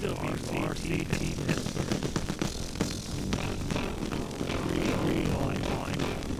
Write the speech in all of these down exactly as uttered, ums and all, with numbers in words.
W C C Pittsburgh. Read online.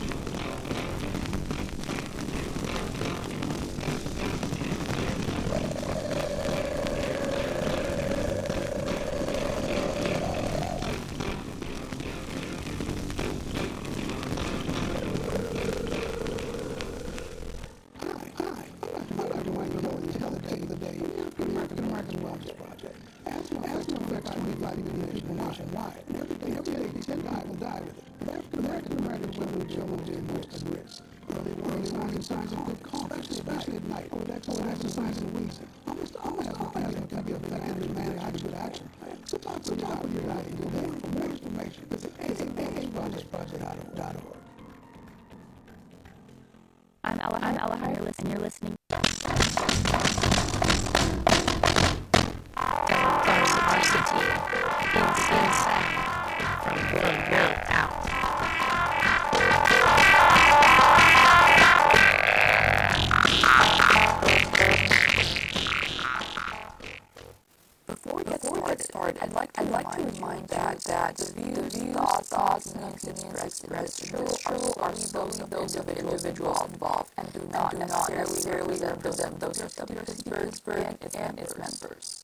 I'm Ella, I'm Ella Hart, and you're listening. From Good Out. Before we get started, started I'd like to I'd like to remind that that the views, views thoughts, thoughts, and opinions expressed in this show are solely those of individuals involved and do not do not necessarily represent those of W S Pittsburgh and its and its members.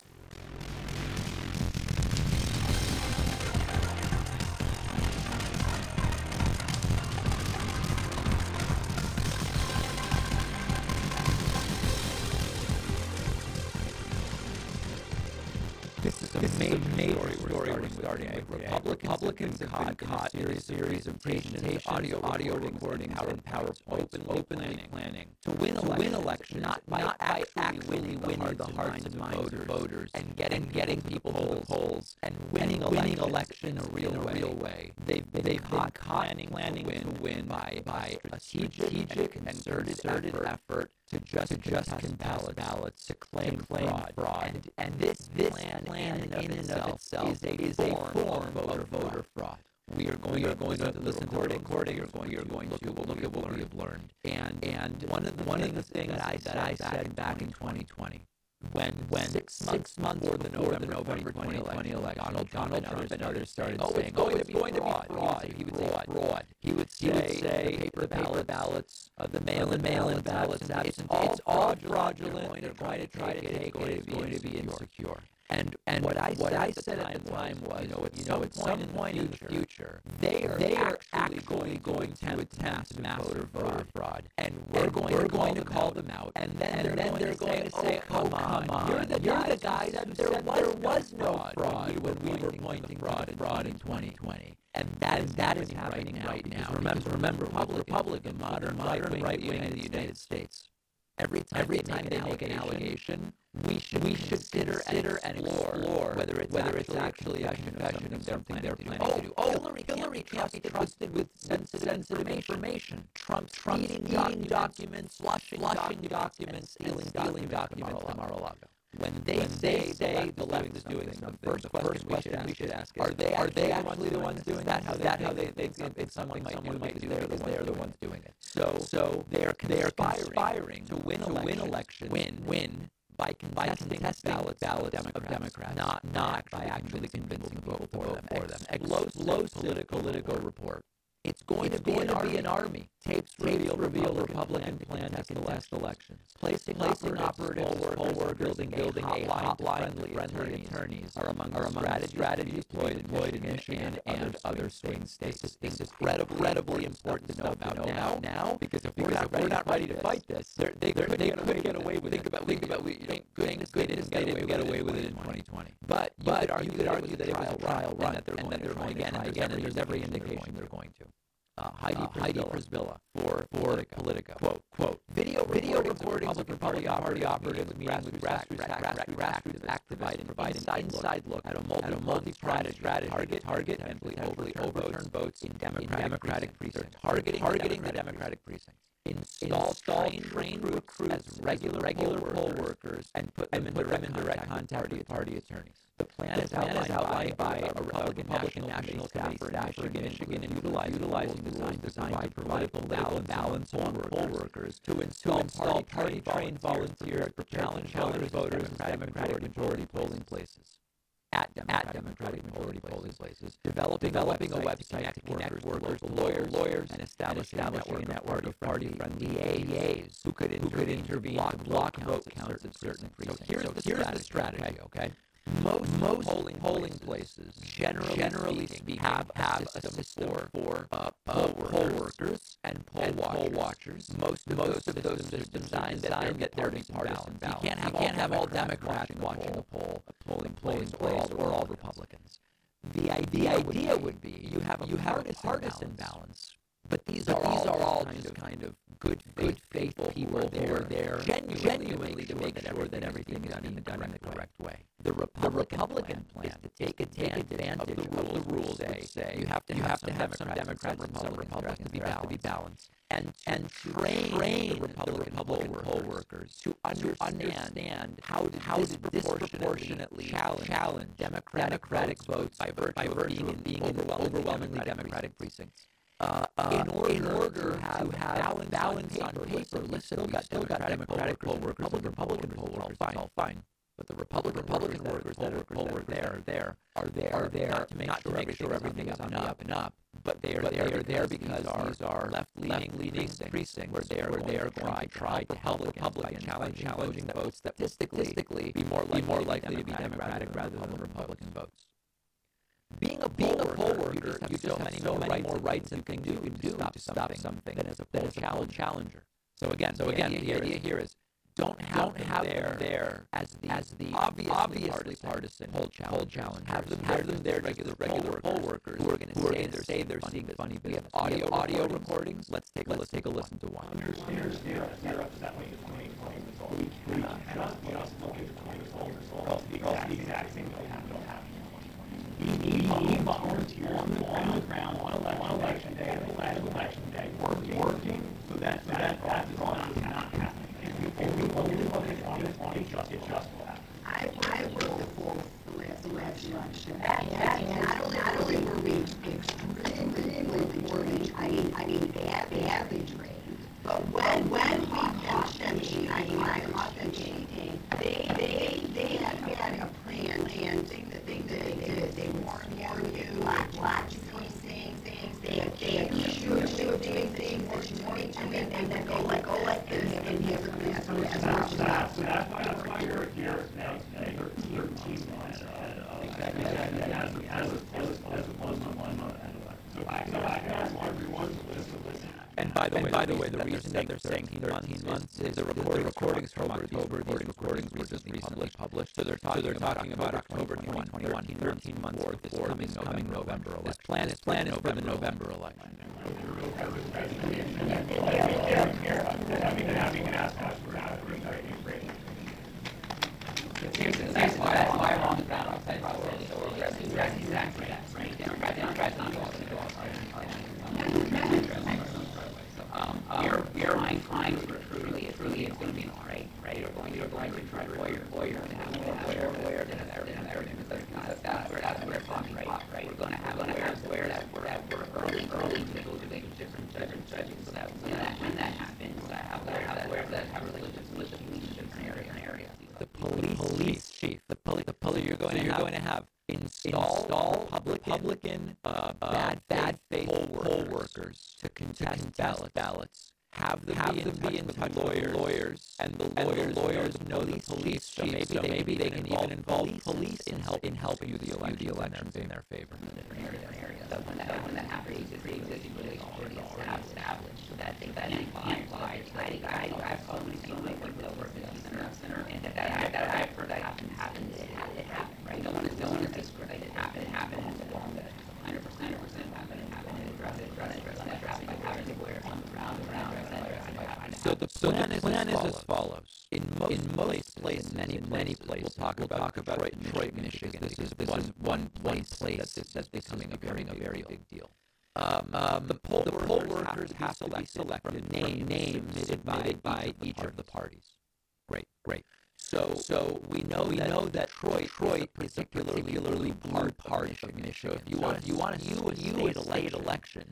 This is a this major, is a major story we're starting with. Republicans, Republicans have caught, been caught in a series of presentations, audio, audio recordings, and power open, openly planning to win, to win elections, not by, not by actually winning, winning the hearts and minds of voters, and getting, getting people to the polls, and winning, winning election in a real, way. real way. They've been, they've caught planning, planning to win, win by, by a strategic, and concerted, concerted effort, effort to just, to just cast ballots, ballots to claim, to claim fraud, fraud. And, and this, this plan, plan in, in itself, itself is a is form, a form of voter, voter fraud. We are going, we are going to, to listen to the recording. You're going, you're going to look at what we have learned. And and one of the one of the things that I that I said back in twenty twenty, when when six, six months before the November, the November twenty twenty election, Donald Trump and others, and others started oh, saying, "Oh, it's going to be fraud." He would say fraud. He would say the paper ballot ballots, uh, the mail-in mail-in ballots. It's all all fraudulent. They're going to try to take it. It's going to be insecure. And and what I what I said at the time was, you know, at some point in point in the future, they are they are actually going to attempt massive voter fraud, and we're going we're going to call them out, and then then they're going to say, "Oh, come on, you're the you're the guys that there was there was no fraud when we were pointing fraud and fraud in twenty twenty." And that is that is happening right now. Remember remember Republican modern modern right wing in the United States. Every time, Every they, time make they make an allegation, we should we should consider, consider and explore, explore whether it's whether it's actually a confession of something they're planning to do. Oh, Hillary, Hillary can't be trusted with sensitive, sensitive information. Trump's Trump eating documents, documents, flushing, flushing documents, stealing, stealing documents from Mar-a-Lago. When they when say, say the left is doing something, the first question, we, should ask, we should ask is, are they are they actually the ones doing that? Is that how they think it's someone like someone might do it because they're the ones doing it? So so they're they are conspiring to win to win election, win win by contesting ballots ballots of Democrats, not not by actually convincing people to vote for them. Explosive political political report. It's going it's to be, going an, to be an army. Tapes, Tapes reveal, reveal Republican plan to contest elections. Placing, placing operatives forward, building, building a hotline friendly attorneys, attorneys are among, are among strategies, strategies deployed, deployed in Michigan and, and other swing states. This is incredibly, incredibly important to know about now, now, because if we're not, we're not ready to fight this, they they could they could get away with it. Think about think about we goodness they didn't get away with it in twenty twenty. But but you could argue that it was a trial run, and that they're going again and again, and there's every indication they're going to. Uh, Heidi, uh, Heidi Prisbilla for, for Politico. Politico. Quote, quote, video, video recordings of Republican Party operatives meeting with grassroots, grassroots, grassroots activists provide an inside look at a multi, at a multi-strategy target, target, and overturn, overturn votes in Democratic, in Democratic precincts, targeting, targeting the Democratic precincts. Install trained, trained recruits as regular, regular poll workers and put them in direct, in direct contact with party attorneys. The plan is outlined, outlined by, by a Republican, Republican National Committee for Michigan, Michigan, and utilizing, utilizing design designed to provide political balance on poll workers to install, to install party trained volunteers to challenge voters as Democratic majority polling places. at Democratic, at Democratic majority polling places, developing, developing a website to connect workers, lawyers, lawyers, and establishing a network, a network of party-friendly D As who could intervene, who could intervene block, block vote counts at certain precincts. So here's, so the, here's strategy, the strategy, okay? Most, most polling, polling places, generally, generally speaking, have, have a system for, for uh, poll, workers, poll workers and poll, and watchers. poll watchers. Most of most those, of those systems are designed that there be partisan balance. You can't have, you can't have all Democrats watching the poll, a polling place, or all, or all Republicans. The idea, the idea would be you have a you have partisan, partisan balance. balance. But these but are these all are all kind of kind of good good faith people who are there genuinely, genuinely to make sure that everything is done in the done in the correct way. The Republican, the Republican plan, plan is to take advantage, advantage of the rules. Of the rules say, say you have to you have, have to have some Democrats and some Republicans to be balanced, to be balanced. and and train, train the Republican, the Republican poll workers, workers to understand, understand how to how disproportionately, disproportionately challenge, challenge Democratic, Democratic votes by virtue, by virtue of being in overwhelmingly, overwhelmingly Democratic precincts. Uh, uh, in, order in order to have, to have balance, balance on paper, listen, listen, still got still got Democratic poll workers, Republican, Republican poll workers, fine, all fine. But the Republican, Republican workers that are poll workers there, there are there are there not to make not sure, to make sure everything is on the up and up, but they are there are there because these are left leaning leading precincts where they are where they are going to try to help Republicans challenge challenging votes that statistically be more be more likely to be Democratic rather than Republican votes. Being a being a poll worker, you just have, you just so, have many, so many more rights and things you can do to stop, stop something than as a poll challenge challenger. So again, so again, the idea, the idea here is don't have, don't have them there as the as the obviously, obviously partisan, partisan poll challenge. challenge. Have them have them there regular regular poll workers who are going to say they're say they're seeing funny business. We have audio audio recordings. Let's take a let's take a listen to one. Here's here's here's upsetting is twenty twenty results. We cannot just look at the twenty twenty results. The exact same thing happened. We need, we need volunteers on the, on the ground on election, on election day, on election day, working, working, so that, so that, that is not happening. And we only, only look at twenty twenty, just, it's just that. I, I worked for the election, and, and not only, not only were we extremely poorly, I mean, I mean, badly trained, but when, when we caught them cheating, I mean, I caught them cheating, they, they, they had, had a plan, plan, thing that they did, they, they, they warned you, black, black, things, things, things, they, they accused you of doing things that you weren't doing, and then go like, go like this, and here's the next one, as well. So that's, so that's why, that's why you're here now, thirteen months ahead of, exactly, exactly, as, as, as, as opposed to one month ahead of that. So I, so I ask everyone to listen, listen. And by the way, by the way, the reason that they're saying thirteen months is the recordings, recordings from October, these recordings were just recently published. So they're talking, so they're talking about October twenty twenty-one, thirteen months for this coming coming November election. This plan is plan is for the November election. That's why that's why I'm on the ground outside my world. So we're addressing exactly exactly that. Right down, right down, right down. Um, we're we're trying trying to recruit. Really, it's really it's going to be all right, right? You're going you're going to try to lawyer lawyer to have a lawyer lawyer to have everything everything because that's where that's where it's talking right. Right? We're going to have lawyers lawyers that we're that we're early early to go to make different different judges. So that when that when that happens, I have lawyers that lawyers that have religious religious different area area. The police, police chief, the police, the police. You're going so to you're have, going to have install, install public, Republican, uh, bad, bad faith poll workers, poll workers to contest, to contest ballots, ballots. Have them have be in them touch, be in touch with lawyers, lawyers, and the lawyers, and the lawyers know the police chief. So maybe, so maybe they can even involve police in help in helping you the election, the elections in their favor. So when that when that happens, it's pre-existing really already established. So that thing that implies I I I've so many so many people over at the center center and that that that I've heard that happen happened it happened right. No one is no one is discredited. It happened it happened and so on. That hundred percent percent happened and happened and address it address it address it address it happened everywhere on the ground around. So the plan, so the plan is, is as follows. In most, in most places, many many places, we'll talk we'll about talk about Detroit, Detroit Michigan. This is this one is one one place that's, that's becoming a very a very big deal. Um, um, the poll the poll workers have to be selected from names, names submitted by by each of the parties. Great, great. So so we know we know that Detroit Detroit is a particularly blue part part of Michigan. So if you want you want to you a state election.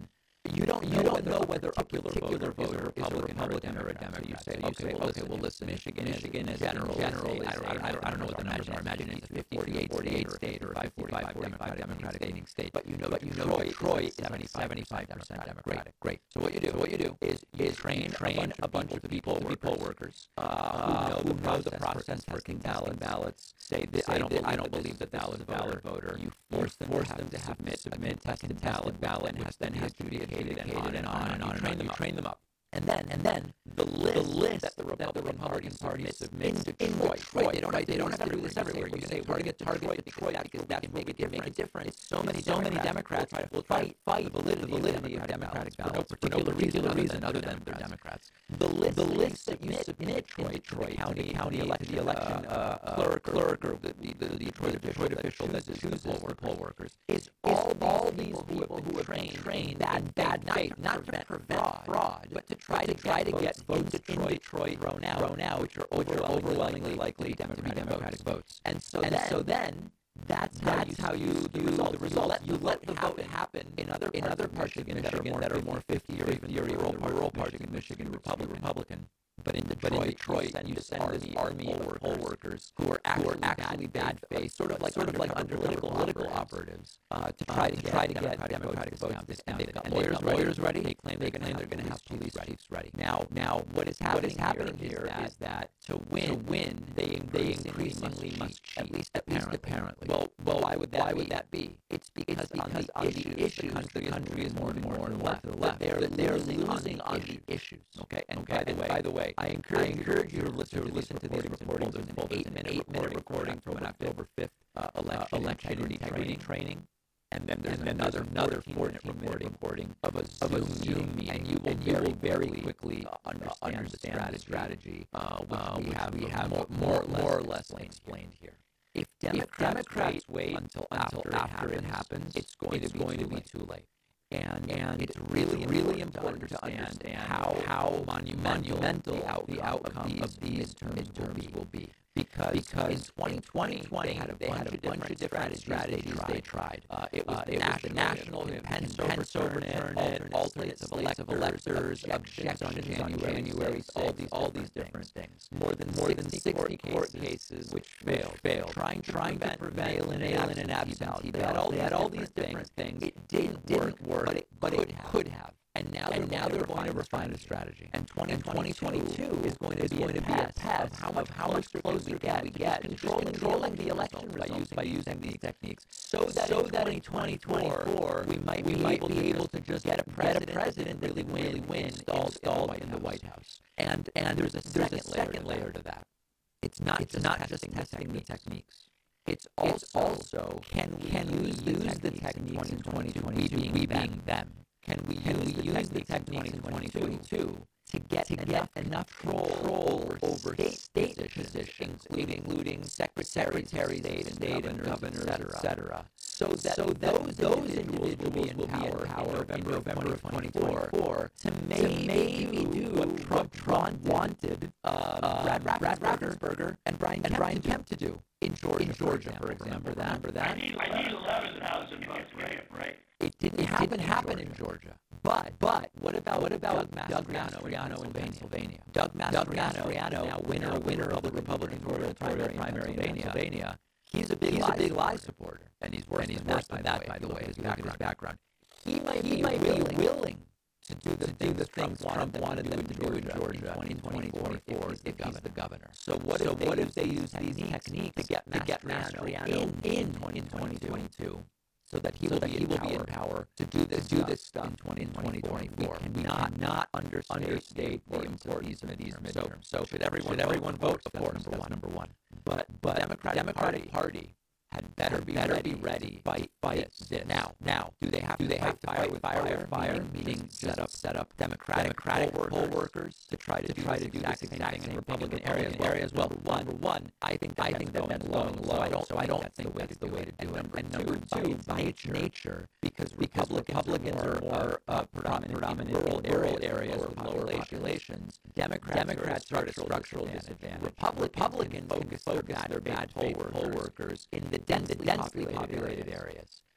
you don't you don't know whether a particular voter is a Republican or a Democrat. You say, okay, okay, well, listen, Michigan, Michigan is general, generally, I don't, I don't, I don't know what the numbers are. Imagine it's a forty-eight state or a fifty-five Democratic Democratic leaning state, but you know, but you know, Troy, Troy is seventy-five percent Democratic. Great. So what you do, what you do is is train train a bunch of people to be poll workers uh, who know the process for counting ballots. Say that I don't I don't believe that that was a valid voter. You force them force them to submit submit a contested ballot, which then has to be adjudicated and on and on and on and on. You train them up. And then, and then the list, the list that the Republican, that the Republican Party submits in Detroit. Detroit. They don't have, they don't have to do this everywhere. You say target, target Detroit because that can make a difference. Make a difference. So many, so many Democrats will fight, fight the validity, validity of Democratic ballots for no particular reason other than they're Democrats. The list, the list that you submit in Detroit, county, county election, the election clerk, clerk, or the the Detroit Detroit official that chooses the poll workers is all all these people who are trained, trained that bad faith, not to prevent fraud, but to try to try to get votes in Detroit thrown out, thrown out, which are overwhelmingly, overwhelmingly likely Democratic, to be Democratic votes. And so, and then, so then that's how that's you how you do the result. You let the vote happen in other in other parts of Michigan that are more fifty or even rural rural parts of Michigan, Republican, Republican. But in Detroit, but in Detroit you send army, army of poll workers who are actually, who are actually bad faith, sort of like sort of like under political political operatives, uh, to try uh, to, to try to get Democratic, Democratic votes discounted. And they've got and lawyers, lawyers ready. They claim they claim they're going to have police chiefs ready. Now, now what is happening, what is happening here, here is that to win, to win, they they increasingly must cheat, at least apparently. apparently. Well, well, why would that why be? would that be? It's because, it's because on the issues, issues the country is more and more and left to the left. They're they're losing on the issues. Okay, and by the way, by the way. I encourage, I encourage you to listen to, listen to these recordings. There's an eight-minute eight minute recording from an October fifth uh, election, uh, election integrity, integrity training. training. And then there's and then another another fourteen-minute recording of a Zoom, of a Zoom meeting, and you will and very, very quickly uh, understand, understand the strategy, uh, which uh, we which have, we have more, more, more or less explained here. If Democrats, if Democrats wait until after, after it happens, it's going it's to be going too to be too late. And, and it's really, really important to understand, to understand how, how monumental, monumental the, out, the outcome of these, of these midterms, midterms will, be. will be. Because, because in twenty twenty, they had a bunch, had a of, bunch of different strategies, strategies they tried. Uh, it was uh, the, it national, was the national Pence overturn it, alternates of electors, objections on January sixth, all these, all these different things. More than more than sixty court cases which failed, failed. Trying trying to prevent mail-in and absentee ballot. They had all these different things. It didn't work, but it but it could have. And now, and now they're going to refine a strategy. And twenty twenty-two is going to be going to be a test of how much how much closer we get we get controlling controlling the election by using by using these techniques. So that so that in twenty twenty-four we might we might be able to just get a president, president really win really win installed installed in the White House. And and there's a there's a second layer to that. It's not it's not just testing the techniques. It's also, it's also can we can we use the techniques in twenty twenty-two we being them. Can we Can use, we the, use the techniques in twenty twenty-two to get to enough, get enough control over, over state, state positions, positions including, including secretaries, secretaries state, and state and governors, et cetera, so that so those those individuals will be in power, power in November of twenty twenty-four to maybe, maybe do what Trump, Trump wanted uh, uh, Brad, Brad Raffensperger and Brian and Brian Kemp to do in Georgia, in Georgia, for example. Remember that? I need, I need eleven thousand votes, right? Right. It didn't, it happen, didn't happen in Georgia. But but what about what about Doug Mastriano in Pennsylvania? Doug Mastriano, now winner winner of the Republican primary primary in Pennsylvania. He's a big he's a big lie supporter, and he's worse, and he's worse than that. By the way, his background background. He might he might be willing to do the to do the things Trump wanted them to do in Georgia in twenty twenty-four if he's the governor. So what so what if they use these techniques to get to get Mastriano in in twenty twenty-two? So that he, so will, that be, he will be in power to do this, to do this stuff in twenty twenty-four. We cannot not understate, understate the importance of these midterms. So, so should everyone should everyone vote? Of course, number one. Number one. But but Democratic, Democratic Party, Party had better be better ready, be ready. Fight fight this. Now now do they have do they have to fight with fire fire meetings set up set up Democratic, Democratic poll, workers, poll workers to try to, to do try to do this exact thing in Republican areas areas. Well, one number one I think I think that that's low low. I don't so I don't think that's the way to do it. And number two by nature because Republicans are more uh, predominant, predominant in rural areas, areas with lower populations. Democrats, Democrats are at a structural disadvantage. Republicans focus, focus their bad poll workers in the densely, densely populated, populated areas.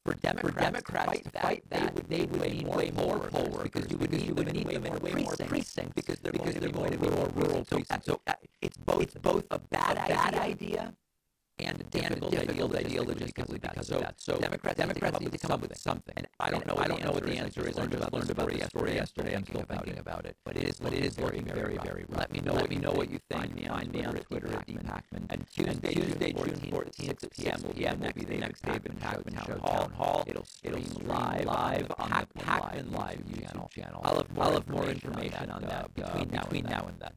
For Democrats, Democrats to fight that, they would need way more poll workers because you would need them in way more precincts because they're going to be more rural precincts. So it's both it's both a bad idea and a difficult, difficult idea logistically because of that. So Democrats, Democrats need to come up with something. And I don't know. I don't know what the answer is. I just learned about the story yesterday. I'm still thinking about it. But it is, but it is working very, very well. Let me know. Let me know what you think. Find me on, me on Twitter at D Packman. And Tuesday, Tuesday, June fourteenth, six p.m. will be the next David Packman Town Hall. It'll it'll live live on the Packman Live YouTube channel. I'll have I'll have more information on that between between now and then.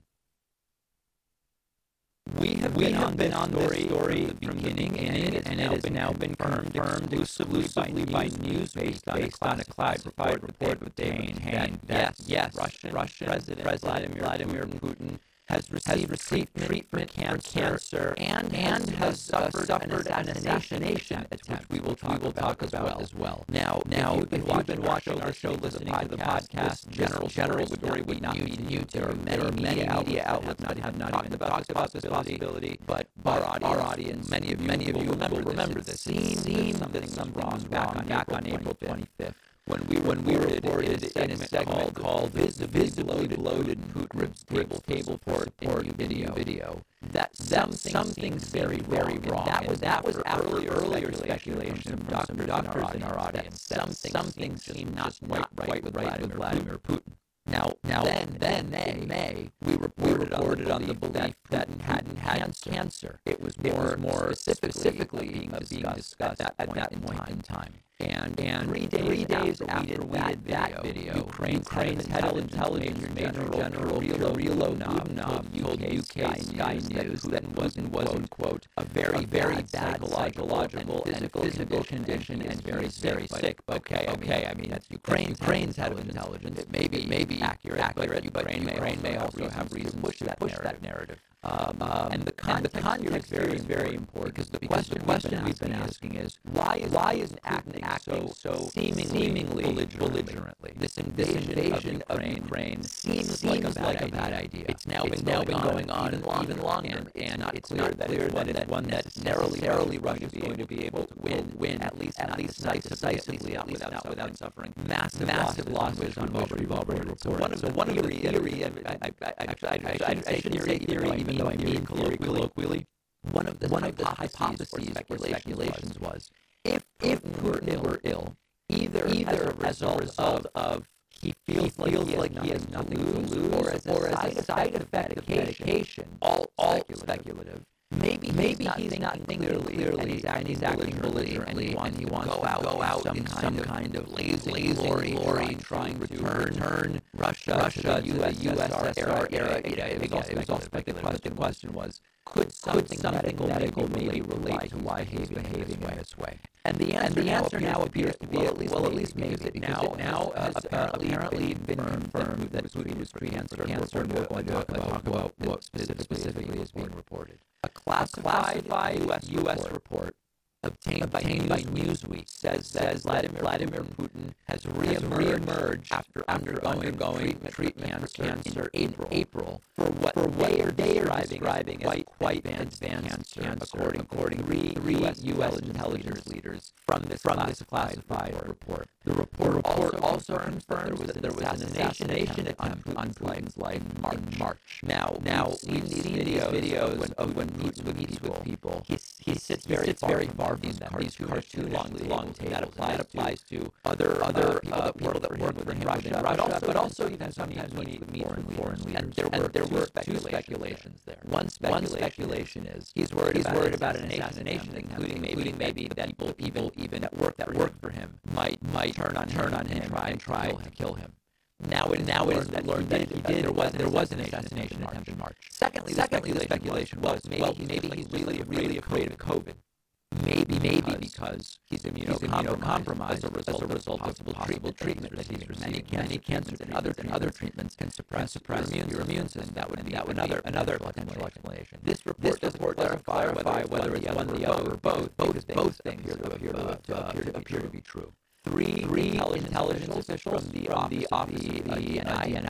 We have we been have on been on this story from the beginning, and it, and it has now been confirmed, confirmed exclusively by news based, based on a classified report obtained that, that yes, yes, Russian, Russian President, President Vladimir Putin has received, has received treatment for cancer, cancer and, and has suffered, suffered an assassination attempt, which we will talk, we will talk about, about as well. Now, now if you've been, if you've been watching our show, listening to the podcast, general general story would not be new. There are many media outlets that have not even talked about this possibility, but our audience, many of you, many of you will remember this. Seen that something was wrong back on April twenty-fifth. When we when we reported in a segment called "Visibly Loaded Loaded Putin Table Table Port Video Video," that something something's very very wrong. That was that was earlier earlier speculation from doctors doctors in our audience. Something something seemed not quite right with Vladimir Putin. Now, now, then, then in May, we reported, we reported on the belief that Putin hadn't had cancer. cancer. It was more, it was more specifically, specifically being, uh, being discussed at, at that point, point in time. And, and three days, three days after, after we did that video, Ukraine's, Ukraine's head of intelligence, Major General Kirilo Budanov, told U K Sky News that Putin was, quote, quote, a very, very bad psychological and physical condition and very, very sick. Okay, okay, I mean, that's Ukraine's head of intelligence. It may be, may be accurate, accurate, but Ukraine, Ukraine may also have reasons to push that, push that narrative. Um, um, and the context, and the context here is very, very important because the because question, the question we've been asking is why is why is acting, acting so, so seemingly, seemingly belligerently? belligerently? This invasion, this invasion of, Ukraine, Ukraine seems, seems like, a bad, like a bad idea. It's now it's been, now going, been going on even longer, even longer and, and not it's not that it's one that one that necessarily Russia is going to be able to win win at least at least decisively, at least not without suffering massive massive losses on which we've already reported. So one of the one of the theory, I I shouldn't say theory. Even though I mean colloquially, one of the one of the hypotheses or speculations was if if Putin were ill, either either as a result of he feels like he has nothing to lose, or as a side effect of medication, all all speculative. Maybe maybe he's not thinking clearly and he's acting belligerently and he wants to go out go out in some kind of lazy glory trying to return Russia Russia to the U S S R era. It was all speculative. The question was, could something medical maybe relate to why he's behaving in this way? And the answer, and the answer now appears to be, well, at least, well, at least maybe it now, now has apparently, apparently been confirmed that Putin was treated for cancer, and we're going to talk about, about what specifically, specifically is being reported. A classified, classified U S, U S report, report obtained, obtained by Newsweek says, says Vladimir, Vladimir Putin has re-emerged after undergoing, undergoing treatment, treatment cancer, cancer in April, April for what, for what they are describing, describing as quite advanced, advanced cancer, cancer, according, according to three, three U S, U S intelligence leaders from this from classified, this classified report. report. The report, the report also, also confirms that there was an assassination attempt on Putin's life in March. March. Now, now we've seen, seen videos, videos when, of when Putin meets with people. He, he sits very, sits very far from them. These cartoon long, long tables. That applies, that applies to other other people, uh, people that work for him, Russia, but also, but also even sometimes when he meets with foreign leaders. And there were, there were two speculations there. One speculation is he's worried he's worried about an assassination, including maybe maybe that people even even that work that work for him might might turn on turn on him and try to kill him. Now it now it is that learned that he did there was there was an assassination attempt in March. Secondly, secondly the speculation was maybe maybe he's really really afraid of COVID. Maybe, maybe because he's immunocompromised as a result, as a result of possible treatment, treatment that he's received. Many, many cancers and other and other treatments can suppress, suppress your, immune, your immune system. That would be that would another another potential explanation. This report does clarify, clarify whether it's one, the other, or both. Both both things appear to appear to appear to be true. Three, Three intelligence, intelligence officials from the, from the Office of the D N I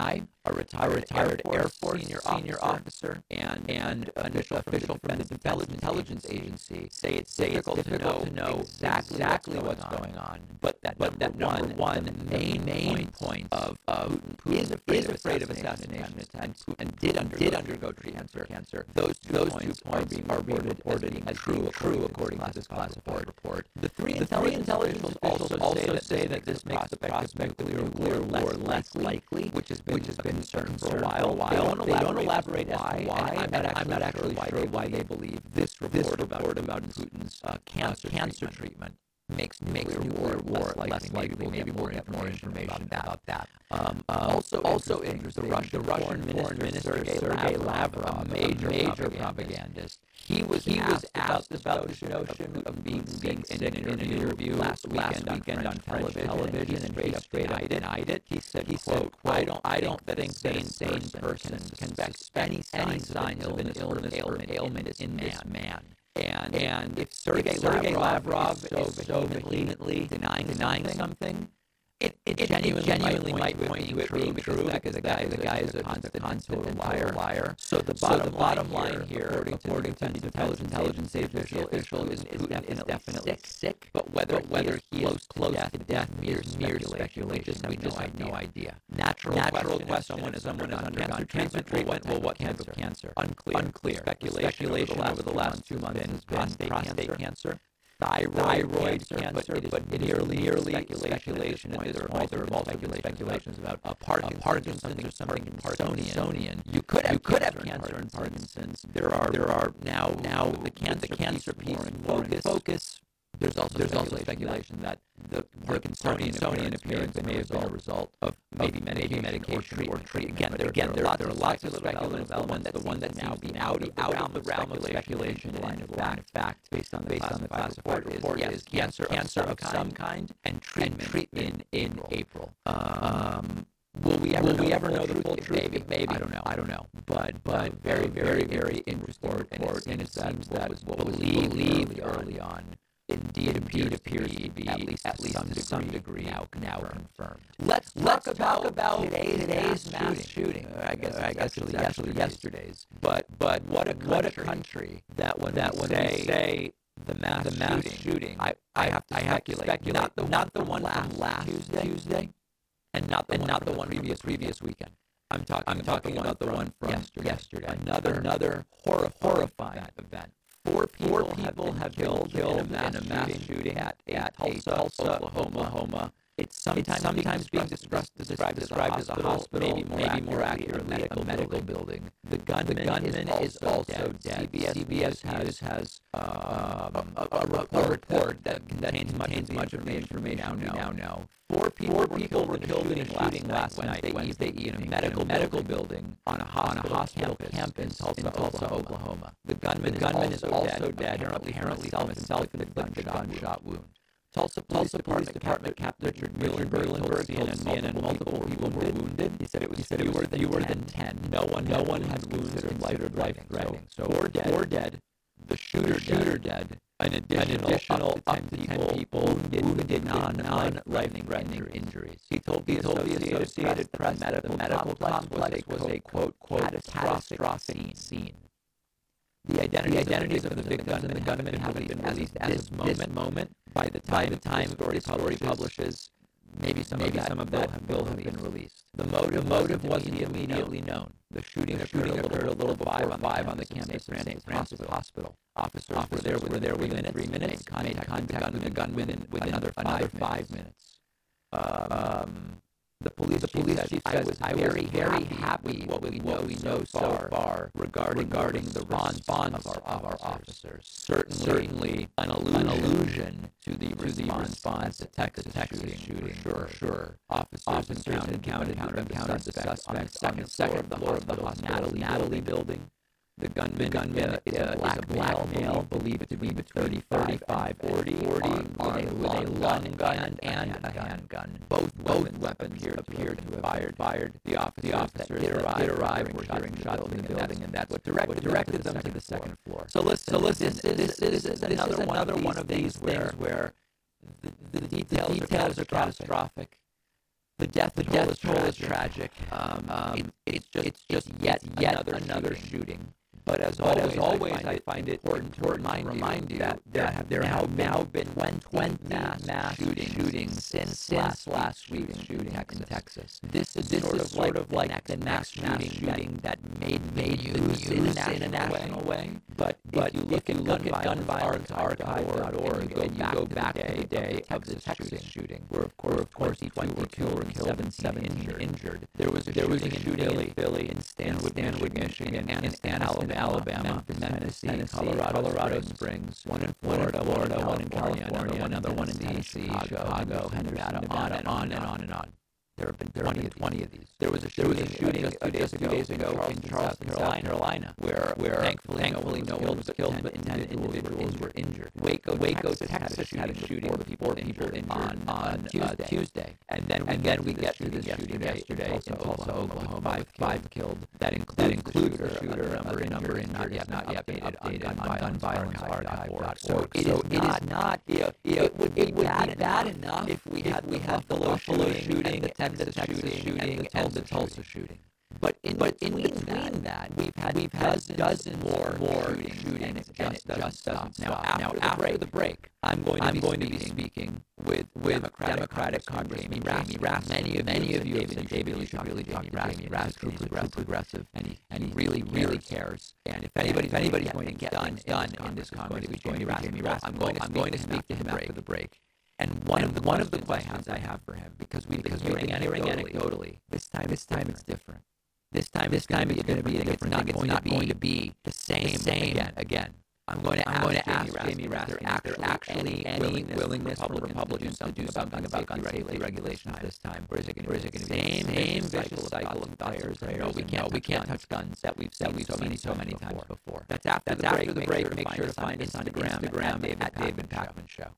a retired, retired Air Force senior, senior officer, and and official official from the Defense Intelligence Agency say it's say difficult, it's difficult to know, to know exactly, exactly what's going on. But that but that number one, the main main point of of Putin is afraid, is afraid of assassination attempts and did undergo, did undergo cancer. Cancer. Those two those points, two points are being are being reported as, as true true according to this classified report. The three the intelligence, intelligence officials also, also say that this makes the prospect of nuclear war less likely, which has been which has been concern for a while. while. They don't elaborate as to why, and I'm not, I'm not actually sure why they believe this report, this report about Putin's uh, cancer, uh, cancer treatment makes nuclear, makes nuclear war, war less, less likely. Maybe, maybe we'll get more information about that. About that. Um, uh, also, also interesting, the Russian, the Russian foreign minister, Sergei, Sergei Lavrov, Lavrov, a major, major propagandist, he was he was asked about this notion of being being in an interview last last weekend on television, television and he straight up denied it. He said, he said, I don't I don't think that a sane person can suspect any signs of an illness or an ailment in this man. And and if Sergei, Sergei Lavrov is so, so vehemently denying denying something, something it, it, it genuinely, genuinely might point to it being true because the guy, the guy is a constant, constant liar, liar. So the bottom, so the bottom line here, according, according to the Defense Intelligence Agency official, is, is, is definitely sick, sick. But whether but whether he is close to death, mere mere speculation. We just have no idea. Natural, natural question. Someone is someone is under cancer treatment. Well, what kind of cancer? Unclear. Unclear. Speculation over the last two months has been prostate cancer. Thyroid, thyroid cancer, but, but it is nearly, nearly speculation at this point. There are multiple speculations about a Parkinson's, Parkinson's or something Parkinsonian. You could have, you could have cancer in Parkinson's. There are, there are now, now the cancer, the cancer piece in focus. focus. There's also there's also speculation that the Parkinsonian, Parkinsonian appearance may have been a result of maybe maybe medication or treatment. Again, there, again, there, there are lots of speculative elements. The one that's now being out of out of the realm of speculation and in fact, fact based on the based on the classified report is cancer cancer of some kind and treatment in in April. Um. Will we ever, Will know, we ever know the full truth? Maybe, maybe. I don't know. I don't know. But, but very, very, very interesting report, and it seems that was what was believed early on. Indeed, appears, appears to be at least at least some degree, some degree now now confirmed. Let's let's talk about, about today's, today's mass shooting. shooting. Uh, I guess I guess actually actually yesterday's. But but what a country, what a country that when that when they say the mass the mass shooting, shooting I I have to I have speculate, speculate not the not the one last, from last Tuesday, Tuesday and not the and one not the one previous previous weekend. I'm talking I'm about talking about the one from yesterday. yesterday. Another another horror, horrifying event. Four people, Four people have, have been killed, killed in a mass, in a mass shooting, shooting at, at Tulsa, Tulsa, Oklahoma. Oklahoma. It's sometimes, it's sometimes being described, described, described as a hospital, maybe more, maybe more accurately, a medical, medical building. The gunman, the gunman is, is also dead. dead. C B S has, has uh, a, a, a, report, a report that contains much, much of the information we now know. Four people, Four people were killed in a shooting last Wednesday, Wednesday evening in a medical medical building on a hospital, on a hospital campus, campus in Tulsa, Tulsa, Oklahoma. The gunman, the gunman is also dead, apparently, apparently self-inflicted gunshot wound. Tulsa Police Department, Department Captain Richard Muhlenberg told C N N multiple people were wounded. He said it was fewer than fewer than ten. No one, no one had wounds considered life-threatening. So four dead, four dead. The shooter, shooter dead. An additional, an additional up to ten people, people wounded, wounded non non-life-threatening injuries. He told the Associated Press that the medical complex was a quote quote catastrophic scene. The identities, the identities of the victims and the gunmen have been released at this moment. moment. By the time, by the time the story publishes, maybe some maybe of that, some of that will have been released. The motive, the motive wasn't immediately known. The shooting, the shooting occurred a little before five on the campus of Saint Francis Hospital. Officers, Officers were there were there within three minutes. Made contact with the gunman within, within another five, another five minutes. minutes. Um, The police, the police chief says, I was very, very happy with what we know, we know so far regarding, regarding the response of our, of our officers. Certainly, certainly an allusion, an allusion to the to response, response to Texas, Texas shooting, shooting. Sure, sure. Officers, officers encountered, encountered, encountered the suspect on the second, second floor of the hospital Natalie, Natalie building. The gunman, gunman uh, is, a black is a black male, male believed to be between thirty-five, forty, forty, on, with, a, with a long gun and, and a handgun. Both, both weapons appear, appear to have fired. fired. The officers, the officers that did arrive, did arrive were hearing shots in the building, and that's what directed, what directed them to the second floor. So listen, so listen this, this, this, this is another, this is another one of these, one of these where, where the, the details, the details are catastrophic. The death, the death toll is tragic. Um, um, it, it's just, it's just yet, yet another, another shooting. shooting. But as but always, as always, I find, I find it important to remind, remind you that there have there now, now been twenty mass, mass shootings, shootings since, since last week's shooting in Texas. This is this sort is of sort of like the next mass shooting that made made news in a national way. But but you look at gun violence archive dot org and you go back to the day of the Texas shooting, where of course of course twenty-two were killed and seven injured. There was a there was a shooting in Philly, in Stanwood, Michigan, and in Alabama. Alabama, Memphis, Tennessee, Tennessee, Colorado, Colorado Springs, one in Florida, Florida, one in California, another one in Tennessee, Chicago, Nevada, on and on and on and on. There have been twenty, twenty of these. There was a shooting, there was a shooting just a few days ago in Charleston, South Carolina, where, where thankfully, thankfully no one was killed, but ten individuals were injured. Waco, Waco, Texas had a shooting with four people injured on on Tuesday. Tuesday, and then and then we get to the shooting yesterday, also Oklahoma, five five killed. That includes the shooter, number number in not yet not yet updated on gun violence archive dot org. So it is not it would be bad enough if we had we had the Buffalo shooting, the Texas shooting, and the Tulsa shooting. But in, but in between that, that, we've had we've had dozens, dozens more more shootings, shootings and it just, and it just doesn't stop. Now, after, now, the, after break, the break, I'm going to I'm be going speaking, to be speaking with with Democratic, Democratic Congressman Jamie Raskin. Many of many of you have said David, you should really talk to Jamie Raskin. He's progressive, progressive, and he and he really really cares. And if anybody's anybody's going to get done done in this Congress, it's going to be Jamie Raskin. I'm going to I'm going to speak to him after the break. And one and of the one of the questions I have for him, because we've been hearing anecdotally, this time this time it's different. This time, this time it's going to be different. It's not, it's not going to be the same, same again. Again, I'm going to I'm ask, going to ask Jamie Raskin if there actually willingness, willingness for Republicans to do something about gun safety regulations this time, or is it going to be the same, same vicious cycle of fires? No, we can't, we can't touch guns that we've seen so many, so many times before. That's after the break. The break. Make sure to find us on Instagram at David Pakman Show.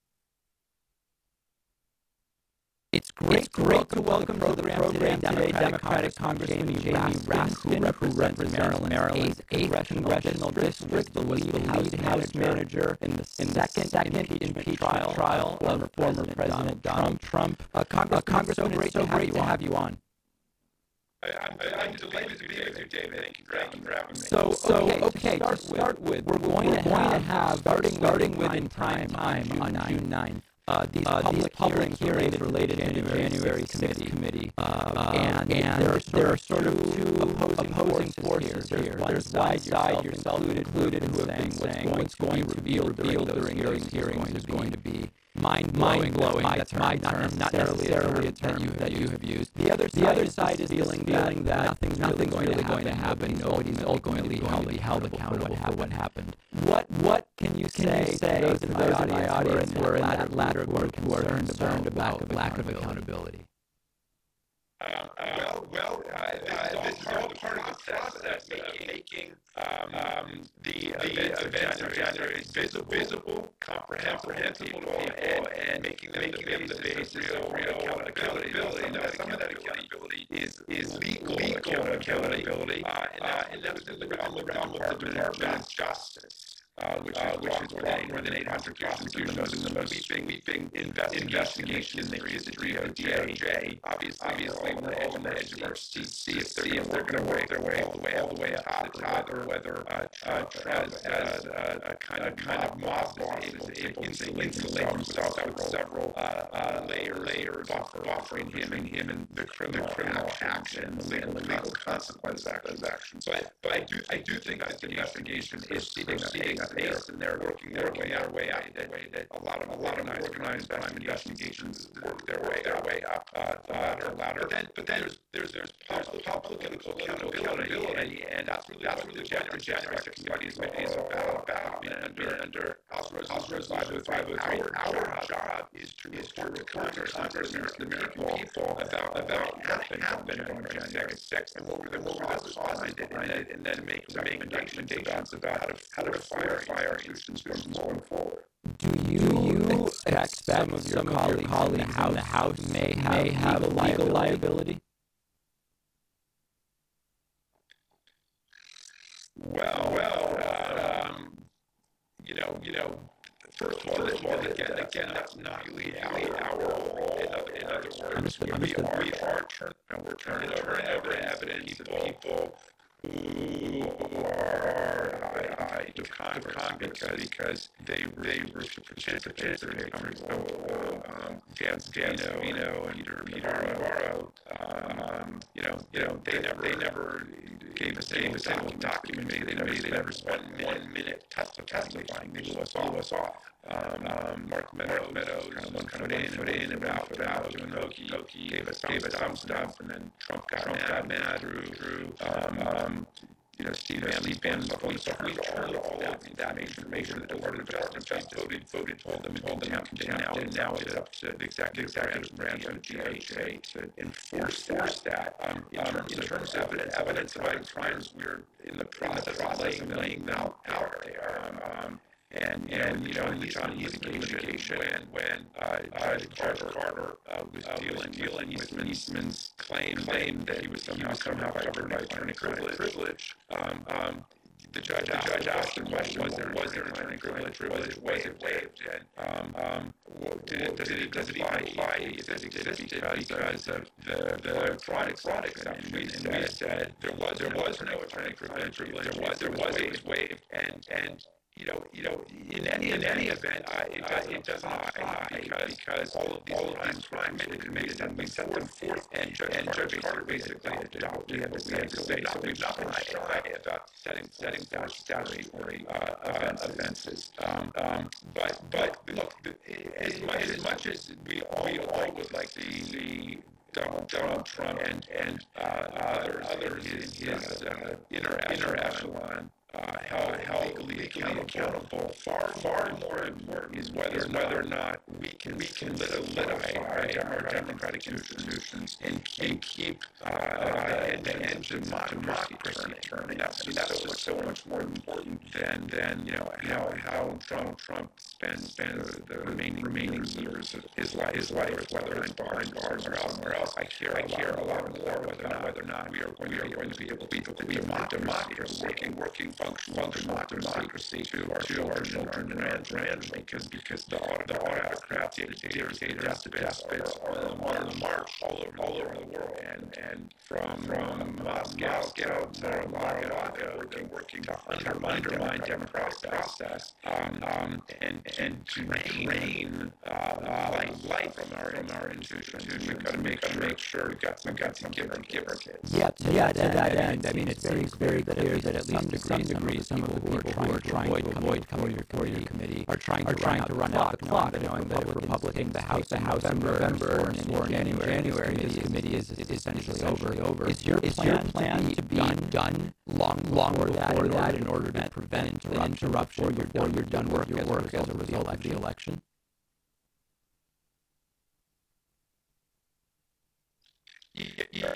It's great, it's great to welcome to the program today Democratic Congressman Jamie Raskin, who represents Maryland, Maryland's eighth Congressional District, the lead House manager in the second, second impeachment trial, trial of former President Donald Trump. Uh, Congress, uh, Congressman, it's so great to have you on. I, I'm, I'm delighted to be with you, David. Thank you for having me. So, so okay, okay start, start with, we're going, we're to, going have, to have, starting, starting with in prime time on June ninth, Uh, these, uh, public, these public hearings related to the January, January committee, committee. Uh, uh, and, and there, are sort there are sort of two opposing, opposing forces, forces here. here. There's one side, yourself included, who have been saying what's going to be revealed during those hearings is going to be mind-blowing. Mind-blowing. My, That's my term, not necessarily a term that you, that you have used. The other side, the other side is feeling that, that nothing's, nothing's really, really going to happen. Nobody's going to be held accountable for what happened. What what can you say to those in my audience who are in that latter group who are concerned about lack of accountability? Um, uh, well, well, uh, this is all part of the process of making um, um, the events of January visible, visible, comprehensible, and, and making them the basis of real accountability. Now, some of that accountability is is legal, legal accountability, uh, and, uh, and that's in the realm of the Department of Justice. Uh, which, uh, which is where more than eight hundred prosecutions in the most sweeping investigation in the history of D O J. Obviously, obviously, we're all on the edge of our seats to see if they're, they're going to work their way all the way, all the way up to the top, or whether uh, Trump has, has uh, a kind of kind of mob boss is able to insulate himself with several uh, uh, layers, layers offering him and him and the criminal criminal action, the legal legal consequence actions. But but I do I do think that the investigation is proceeding pace, and they're working their way out, way out, that way that a lot of a lot of organized crime investigations work their way their way up uh, the ladder ladder. But then but then there's there's there's public public accountability, and that's really that's really the January January sixth committee is about about being under under House Resolution five oh three. Our our job is to report to Congress, Congress, the American people about about what happened on January sixth and what were the what were the behind it, and then and then make recommendations about how to how to fire fire institutions going forward. Do you, Do you expect some of your some colleagues, your colleagues in the House, in the House may have, may have legal, legal liability? Well, well, uh, um, you know, you know, first of all, first of all, again, again, that's not really our, our role. In other, in other words, Understood, we understood. are, we are turning, we're turning over evidence, evidence to people who are high, high to Congress, because, because they, they were to participate in the Congress. Um, Dan Scavino and Peter, Peter Navarro, um, you know, you know, they never, they never gave us any document. document. They never, they never spent one minute testifying. They blew us, blew us off. Um, um, Mark Meadows, Mark Meadows kind of one kind of in, put in about about Koki, Koki gave us gave us some stuff, and then Trump got Trump mad, got mad through through um, um, you know Steve Bannon, Bannon, so we turned all that that information. The Department of Justice voted voted told them told them now and now it's up to the executive executive branch of the D O J to enforce that. that. Um, in, um, in terms of evidence, evidence of violent crimes, we're in the process of laying laying them out out there. Um, um, And, and you know, in the on litigation, when, when uh, Judge Carter, Carter uh, was uh, dealing, dealing with Eastman's claim, claim that he was somehow, somehow covered by attorney-client privilege, um, um, the judge, the judge asked the question, was there, was there attorney privilege, privilege waived, waived, and um, um, did it, does it, does it apply, does it exist because of the, the fraud, fraud exception? And we said, there was, there was no attorney privilege, there was, there was, it was waived, and, and, You know, you know, in any in any event, uh, it does it does not apply because because all of these all of these crimes were committed and we set them forth, and Judge and Judge Carter basically adopted we had to say to say so we've not been shy about setting setting statutory uh, uh, offenses. Um, um, but but look, as much as much as we all we all would like to see Donald, Donald Trump and and uh, others others in his uh, inner inner echelon. Uh, held, held legally accountable. Far, far more important is whether, whether or not we can, we can solidify our democratic institutions and keep, keep uh, uh, and, and democracy turning. That's, that's so, so much more important than, than you know, how, how Trump, Trump spends, spends the remaining, remaining years of his life, his life, whether it's behind bars or somewhere else. I care, I care a lot more whether or not, whether or not we are going, we are going to be able to be able to be a democracy, working, working, functional democracy to our children and grandchildren, because because the the autocrats, the dictators, despots are on the march all over all over the world, and and from from Moscow to Mar-a-Lago, working working to undermine undermine democratic process, um, um, and and to drain uh, life life from our from our institutions. We've got to make make sure we've got we've got some give or give our kids. Yeah, to, yeah, to that end, I mean, it's very very clear that at least to some degree, some of the people who are trying to avoid coming before your committee are trying to trying to run out the clock, knowing that if Republicans the House the House in November and in January, January this committee is essentially over. Over. Is your is your plan to be done long long before that in order to prevent interruption before you're done with your work as a result of the election? Yeah, yeah,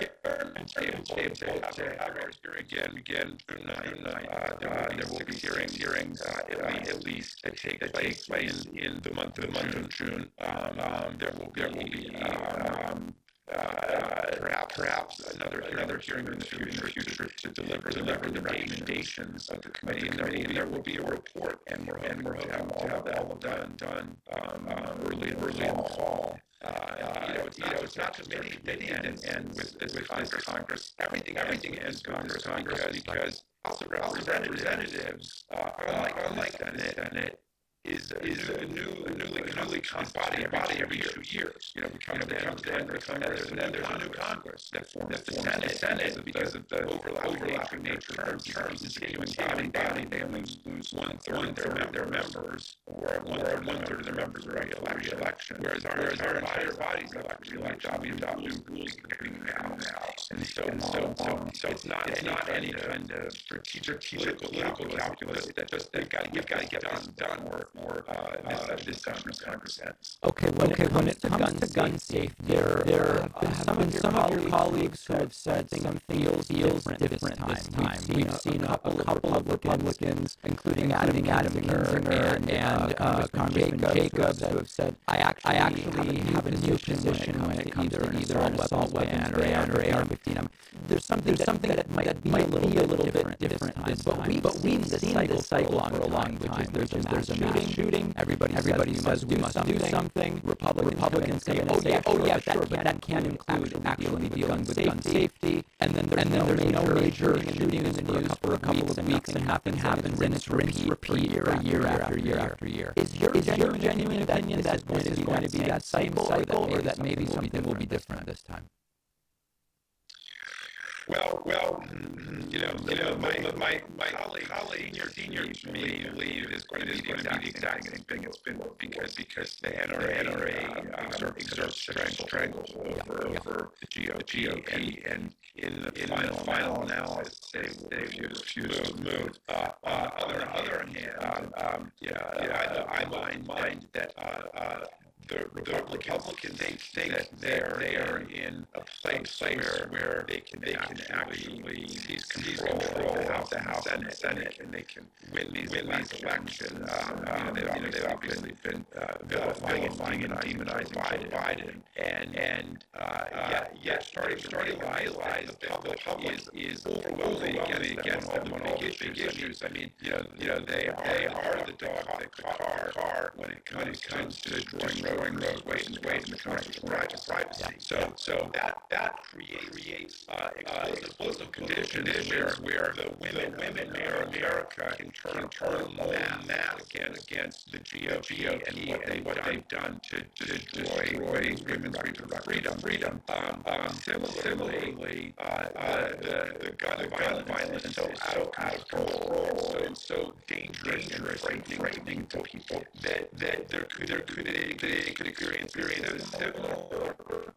again, again, there will be hearings, hearings at least that take place in in the month of month of June. Um, um, there will there will be um, uh, perhaps perhaps another another hearing in the future future to deliver deliver the recommendations of the committee, and there will be, there will be a report, and we're and we're to have all of that all done done um, uh, early early in the fall. Uh, you know, it's, you know, it's not just any committee, and, and, and with, with Congress, Congress, everything, everything is Congress, Congress, because House of Representatives, uh, unlike, unlike Senate, Senate is is a new, a newly, newly constituted body, body every two years. You know, we come to Congress, Congress, and then there's a new Congress that forms the Senate, Senate, because of the overlapping nature terms, terms, continuing body, body, they only lose one third of their, their members, or one third, one third of their members are re-election, whereas our, whereas our entire bodies have actually adopted adopted rules now, now, and so, so, so, so it's not, it's not any kind of strategic, political calculus that just they've got to get, got to get this done, or or uh, this, uh, this Congress, ninety-nine percent. Okay, when okay, it when it comes to gun safety, there there have been some of some of your colleagues who have said some feels feels different this time. We've seen a couple of Republicans, including Adam Adam Kinzinger and and uh, Congressman Jacobs, who have said, I actually I actually have a new position when it comes to either an assault weapon or A R fifteen. There's something there's something that might be a little bit a little bit different this time, but we but we've seen this cycle for a long time, which is there's a mass shooting. Everybody everybody says we must do something. Republicans, Republicans say, oh yeah, oh yeah, sure, but that can't include actually dealing with gun safety. And then there's, and then no, there's major, no major shooting in the news for a couple of weeks, and nothing happens, and it's rinse, repeat, year after year after year after year. Is your is your genuine opinion that this is going to be that cycle, or that maybe something will be different this time? Well, well, you know, you know, my my my colleague, colleague, your senior me believe is going to be the exact exact same thing. It's been because because the N R A N R A um, exerts stranglehold over over the G O P, and in the in final final analysis, they they refuse to move. Uh, uh, other other hand, um, um, yeah, yeah, I, I mind mind that uh, uh, the Republicans think, think that they're they are in a place where where they can they can actually seize control of the House, the House and the Senate, and they can win these win these elections. Um, um, you know, they've, they've obviously been uh, vilifying and demonizing Biden, Biden, and and uh, yet yet starting to realize that the public is is overwhelmingly against, against them on all these big issues. I mean, you know, you know, they they are the dog that caught the car when it comes comes to destroying road roadways and ways and comes to private privacy. Yeah. So so that that creates creates uh, explosive, explosive conditions, conditions where, where the women the women of America can turn turn mass against against the G O P and what they what they've done to, to destroy women's reproductive freedom freedom. Um, um, similarly, uh, uh, the the gun violence, violence is so out, out of control, so so dangerous, dangerous and frightening to people that that there could there could they could, could experience experience similar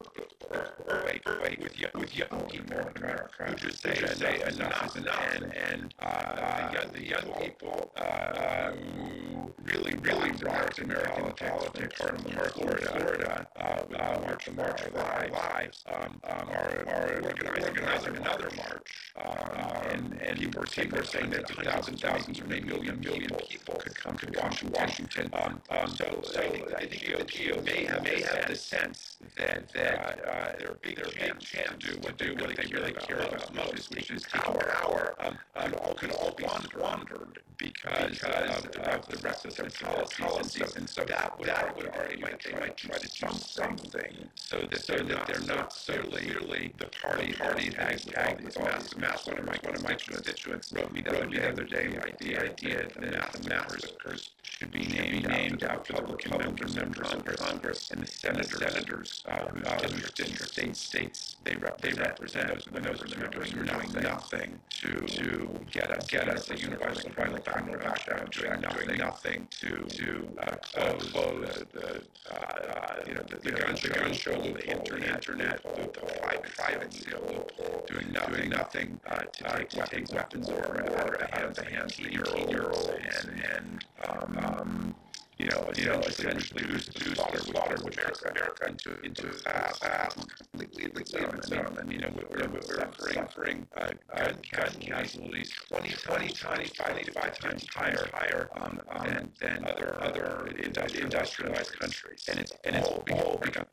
way with young with young people in America who just say say enough is enough, and and uh, the young the young people uh, who really really rocked American politics from Florida, Florida uh, with uh, March of March of Lives um, um, are are organizing organizing another march, um, and and people are saying they're saying that thousands thousands or maybe million million people could come to Washington. Washington. Um, um, so so I think the G O P may have may have the sense that that uh, they're big they're big chance to do what they really they really care about most, which is power. Power um, um, all could all be wandered because, because of the, uh, the rest of their policies, and so that would that would already might they might try to do something so that so that they're not so clearly the party party tagged tagged with mass mass. One of my one of my constituents wrote me the other day the idea that the mass massacres should be named named after the Republican members of Congress and the senators senators uh, whose district state states they rep they represent those and those are doing nothing nothing to to get us get us a universal violent background background doing nothing nothing to to uh, close close the uh, uh, you know the, the gun the gun show the internet internet the, the private private sale doing nothing doing nothing uh, to take to take weapons or out of the hands of eighteen year olds and and um, um you know, you know, essentially reduce the slaughter, slaughter of America, America into into a fast, fast, completely legitimate. I mean, we're we're suffering, suffering uh, gun gun casualties twenty, twenty, twenty-five times higher, higher um, um, than than other other industrialized countries, and it's and it's all because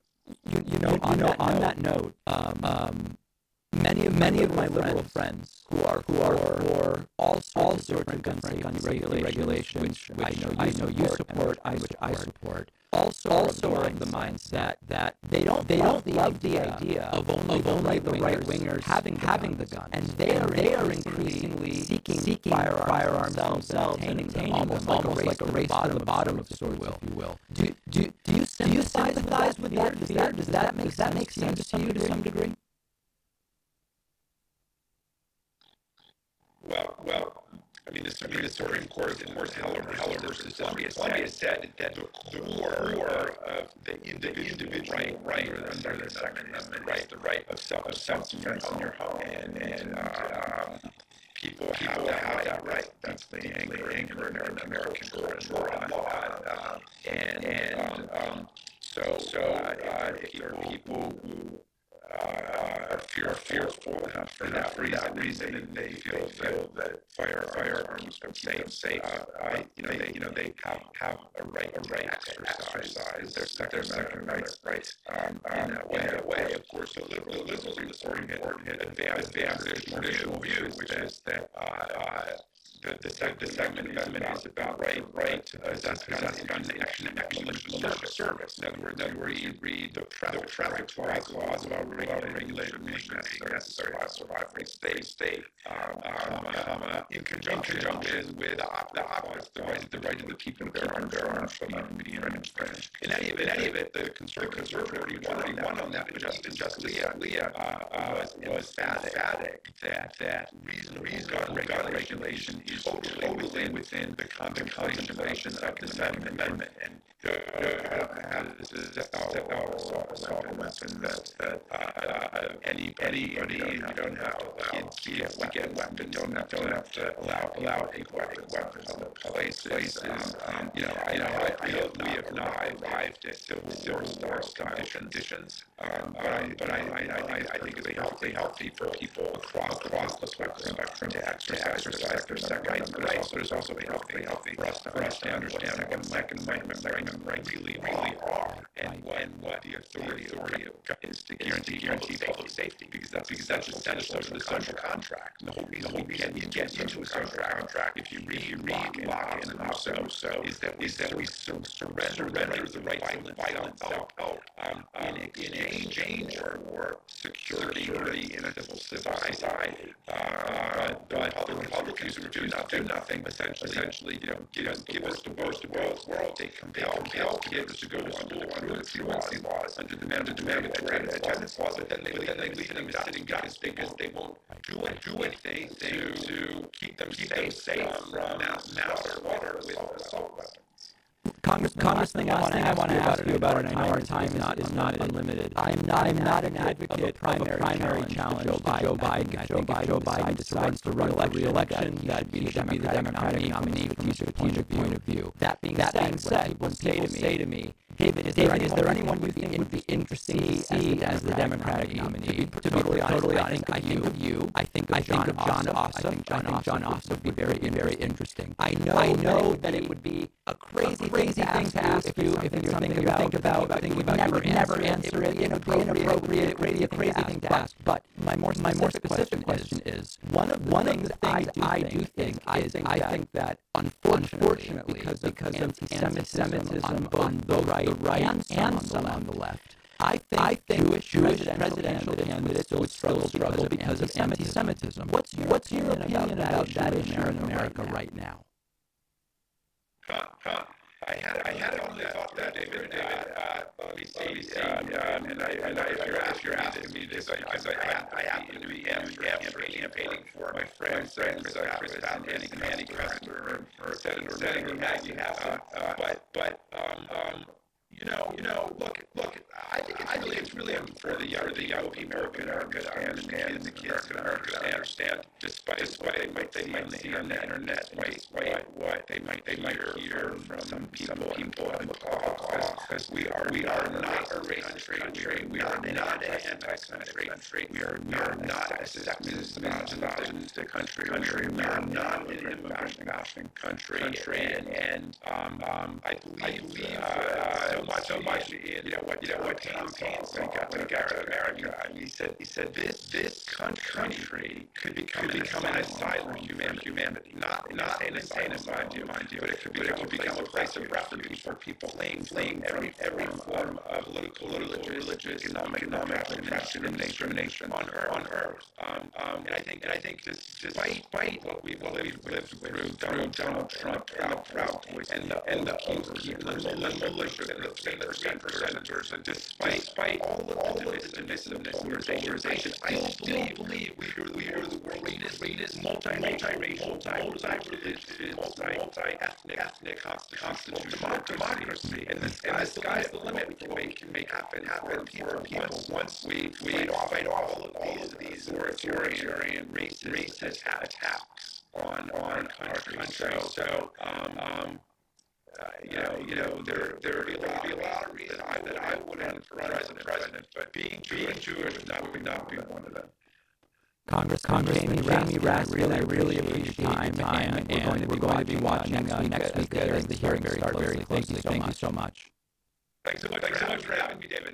you you know on that on that note, um. um Many of many of my liberal friends who are who are for all all sorts of gun safety regulations, which, which I know you I know you support, I which I support, also also are of the mindset that they don't they don't love the idea of only of only the right wingers having having the gun, and they are they are increasingly seeking seeking firearms themselves and obtaining almost almost like a race to the bottom of the story, if you will. Do do do you sympathize with that? Does that does that make that make sense to you to some degree? Well, well, I mean, the Supreme, the Supreme Court, of course, Heller, Heller versus Columbia said, said that the, the core of the individual right, right under the Second Amendment, right, the right of self of self-defense in your home, and and um, people have to have that right. That's the anchor anchor in American American law, uh, and and if there are people who uh, are fear, fearful enough for that reason, reason and they feel, feel that fire, firearms are safe, safe. Uh, I, you know, they, you know, they have, have a right, a right to exercise their second, their second right, right. Um, in that way, that way, of course, the liberal, liberal reporting it, it advanced, advanced traditional view, which is that, uh, uh, The, the, the Second Amendment is about right, right to possess guns in connection and service. service. In other words, you read, read the prefatory clause about regulation being necessary to survive for state, state, um, comma, comma, in conjunction with, with the opposite, the right, the right to keep and bear arms, bear arms from immediate infringement. In any of it, any of it, the conservative majority won on that, but Justice Justice Scalia was was emphatic that that reasonable gun regulation is totally within within the contemplation of the Second Amendment, and uh, how this is assault weapon that that uh, any anybody you don't have to allow kids to get weapons, don't have don't have to allow allow a weapon weapons in places. places. Um, you know, I know I, I have we have not arrived at civil war style conditions, um, but I but I I, I think it's healthy healthy for people across across the spectrum to exercise their second rights. But also there's also a healthy healthy for us to for us to understand what Second Amendment rights really really are, and what what the authority authority is to guarantee guarantee public safety, because that's because that's essential to the social contract. The whole reason we can't get into a social contract, if you read, you read, lock in, and also so is that is that we sur- surrender the right to violence self-help um, in exchange for security in a civil society. Uh, but the Republicans who do not do nothing, essentially, essentially, you know, give us give us the worst of both worlds. They compel compel kids to go to school under the truancy laws, under the mandatory attendance laws, but then they then they leave them sitting guys because they won't do it do anything to to keep them keep them safe from mass mass slaughter with assault weapons. Congressman, Congressman, the last thing I want to ask you about, and I know our time is not is not unlimited. I'm not I'm not an advocate of a primary, primary challenge to Joe Biden. I think if Joe Biden decides to run for re-election, that he should be the Democratic nominee from a strategic point of view. That being said, when people say to me, David, is there is there anyone you think would be interesting to see as the Democratic nominee? To be totally honest, I think of you. I think of John Ossoff. I think John Ossoff would be very very interesting. I know I know that it would be a crazy crazy thing to ask you if you're thinking about thinking about thinking about never never answer it. It would be inappropriate. It would be a crazy thing to ask. But my more my more specific question is one of one of the things I do think is I think that unfortunately because because anti-Semitism on the right right and, and some on the left, I think, I think Jewish, Jewish presidential candidates would still struggle because of anti-Semitism. What's your, what's your opinion about that issue in America right now? Huh, huh. I had I had only thought that, David. David, uh, let me see. Let me see. Um, um, and I and I if you're if you're asking me this, because I I, I happen to be campaigning for my friends, Chris Chris and Annie Annie Kressler for Senator Senator Maggie Hassan. Uh, but but um um. You know, you know, look, look. I think it's really, it's really for the young, the young American America to understand, and the kids in America to understand, despite, despite they might, they might see on the internet, what, what, what they might, they might hear from some people, people in the because we are, we are not a racist country. We are not an anti-Semitic country. We are not, not a sexist, misogynistic country. Country. We are not an immigration country. And and um um, I believe, uh, so much, so much in, you know, what, you know, what campaigns when he got when he got to America. And he said, he said, this, this country could become, could become an asylum for humanity, humanity, not, not an asylum, mind you, mind you, but it could, but it could become a place of refuge for people fleeing, fleeing every, every form of political, political, religious, economic, economic, discrimination, discrimination on earth, on earth. Um, um, and I think, and I think, this, despite, despite what we've lived, lived through Donald, Donald Trump, proud, proud voice, and the, and the keepers, and the militias, and the percent senators, and despite, despite all of all of this divisiveness, polarization, I still believe we are, we are the world's greatest multi-racial, multi-religious, multi-ethnic, ethnic constitutional democracy, and the and the sky's the limit. We can make can make happen happen for people once we fight off all of these these authoritarian racist racist attacks on on our country. So um um. Uh, you know, you know, there there would be a lot, be a lot of reasons I, that I wouldn't run as a president, but being being Jewish would not would not be one of them. Congress, Congressman Jamie Rass, really, really appreciate your time, and, and we're going to be, we're going to be watching uh, next week as the hearings start very closely. Thank you so much. Thanks so much, thanks so much for having me, David.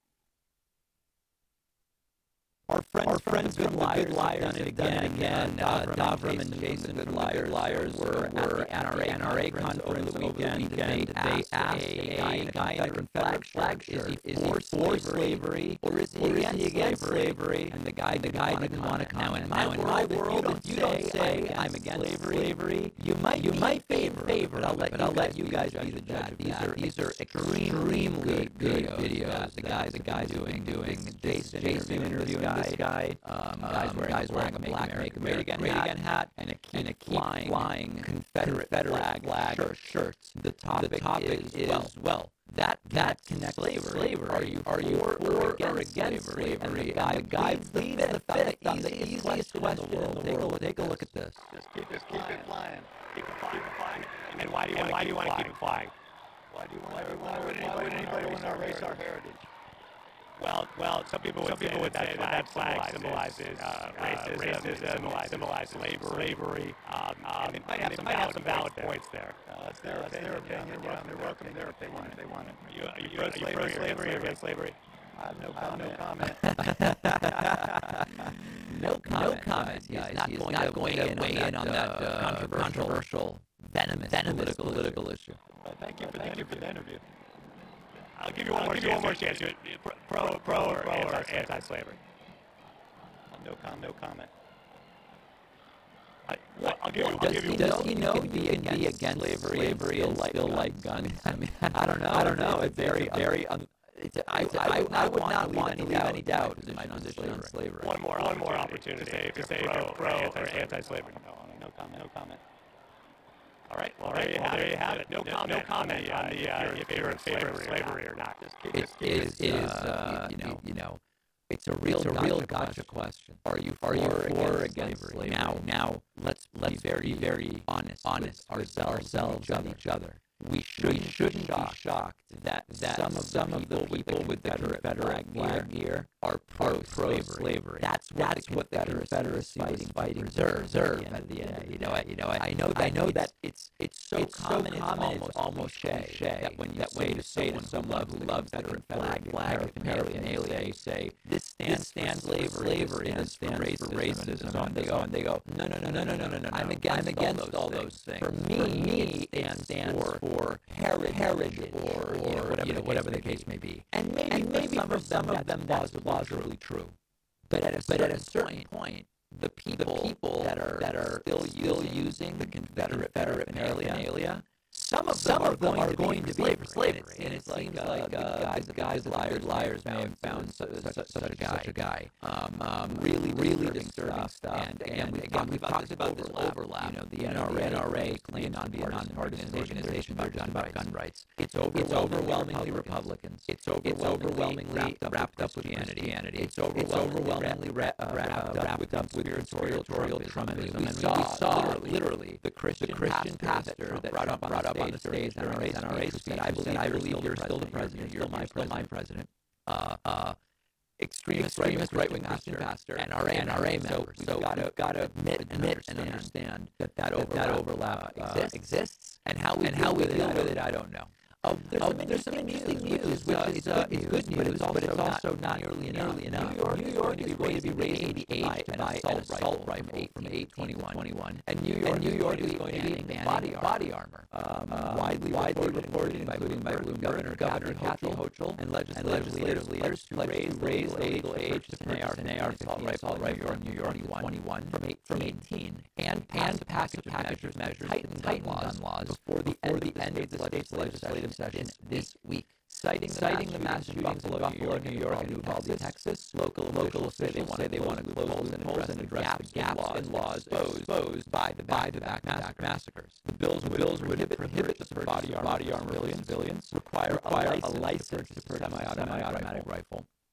Our friends, our friends from the Good Liars have done it again and again. Uh, Davram and Jason, the Good Liars, liars were, were at the N R A conference over the weekend. They, they asked a guy in a Confederate flag, flag shirt, is he for slavery or is he against, against slavery? And the guy, the guy didn't want to comment. Now, in my world, if you don't say I'm against slavery, you might you might favor, favor. I'll let, but I'll let you guys be the judge. These are these are extremely good videos. The guys, the guys doing doing Jason interviewing this guy, um, guys, um, wearing, guys wearing a black Make America Great Again hat and a keep, and a keep flying, flying Confederate, Confederate flag, flag shirt, shirts. The topic, the topic is, is well, well, that that connects slavery. slavery. Are you are you for or against, or against slavery? And the guy, the guy leads the fifth, the, the easiest question in the world. Take a look, take a look at this. Just keep, just keep it flying. Keep it flying. Keep it flying. And why do you why do you want to keep it flying? Why do you want to? Why would anybody want to erase our heritage? Well, well, some people would, some people would say that that flag symbolizes uh, racism, racism symbolizes, symbolizes slavery. slavery. Um, um, it might have, some, might have some valid points there. Uh, that's their, that's their opinion. Yeah, they're welcome to their opinion if they want it. Are you, are you pro-slavery or against slavery? I have no comment. No comment. No comment. He's guys. not, He's going, not to going to weigh in on that uh, controversial, controversial, venomous, venomous political, political issue. Well, thank you for, thank you for the interview. I'll give you one, more, give you one more chance. Pro, pro, pro or, pro or anti, anti-slavery? No comment. No comment. I, well, I'll give you. I'll does give you. He, does he know he can be against slavery, slavery and still like guns? I mean, I don't know. I don't know. It's very, very. Um, it's, I, I, I, I would not want to leave any doubt in my position on slavery. One more, one more opportunity to say, to say pro, pro or anti-slavery. No, no comment. No comment. All right, well, there, you, well, there you have it. No, no comment, no comment on the, uh, if you're in favor of slavery or not. Just keep it, it is, it is uh, you know, you know, it's a real, it's a real gotcha question. Are you for, are you for or against slavery? Now, now, let's let's be very, very honest, honest ourselves, ourselves on each other. We shouldn't, we shouldn't be shocked that, that some of some of the people with the Confederate flag gear are pro-slavery. That's what that's the what the Confederacy was fighting to preserve at the end of the day. You know, I, you know, I, I know, I know that it's it's so it's common, so common it's almost cliche that when you that say to say to someone who loves the Confederate flag, paraphernalia, you say this stands stands slavery, slavery, and stands for racism, and they go and they go, no, no, no, no, no, no, no, no. I'm against, I'm against all those things. For me, it stands for for heritage, heritage or, or you know, whatever, you know, whatever the case may be. And maybe, and maybe some of some of them that's plausibly true. But at a but at a certain point, the people, the people that are that are still, still using the Confederate paraphernalia, some of them, some are, of them going are going to be slavery. slavery. And, it, and it seems like, like uh, guys, the guys, liars, liars may have found such, such, such a guy, such a guy. Um, um, really, really disturbing stuff. stuff. And again, and, again, we've talked about this overlap. You know, the N R A, N R A, claimed non-partisan organization for gun rights. gun rights. It's, over, it's overwhelmingly Republicans. It's overwhelmingly wrapped up, wrapped up with Christianity. It's overwhelmingly wrapped up with conspiratorial Trumpism. We saw literally the Christian pastor that brought up brought up on the stage N R A said, I believe, I believe you're still the president, you're my president. Uh, uh, extremist, extremist right-wing Christian pastor, N R A, N R A member. So we've got to got to admit, admit and understand that that overlap, that overlap uh, exists, exists, and how we and how we deal with it, I don't know. Oh, there's, oh, some, there's some interesting news, news which is, uh, it's good news, but it's also, but it's also not nearly enough. enough. New York, New York is going to be raising the age to buy an assault rifle from eighteen to twenty-one, and New York, and New York is going to be banning body armor. Body armor. Um, uh, widely, widely reported, including by Governor Governor Kathy Hochul and legislative leaders to raise raise the legal age to purchase an A R fifteen assault rifle in New York twenty-one from eighteen, and and pass a package of measures tighten gun laws before the end of the state's legislative session this week. Citing, citing the mass shootings in Buffalo, New York, New York, and Uvalde, Texas, local local officials say they want to close loopholes and address, and address gaps, the gaps in laws exposed by the by the back massacres. The bills would, bills would prohibit, prohibit the purchase body armor, body armor civilians, civilians require, require a license, a license to purchase a semi-automatic rifle.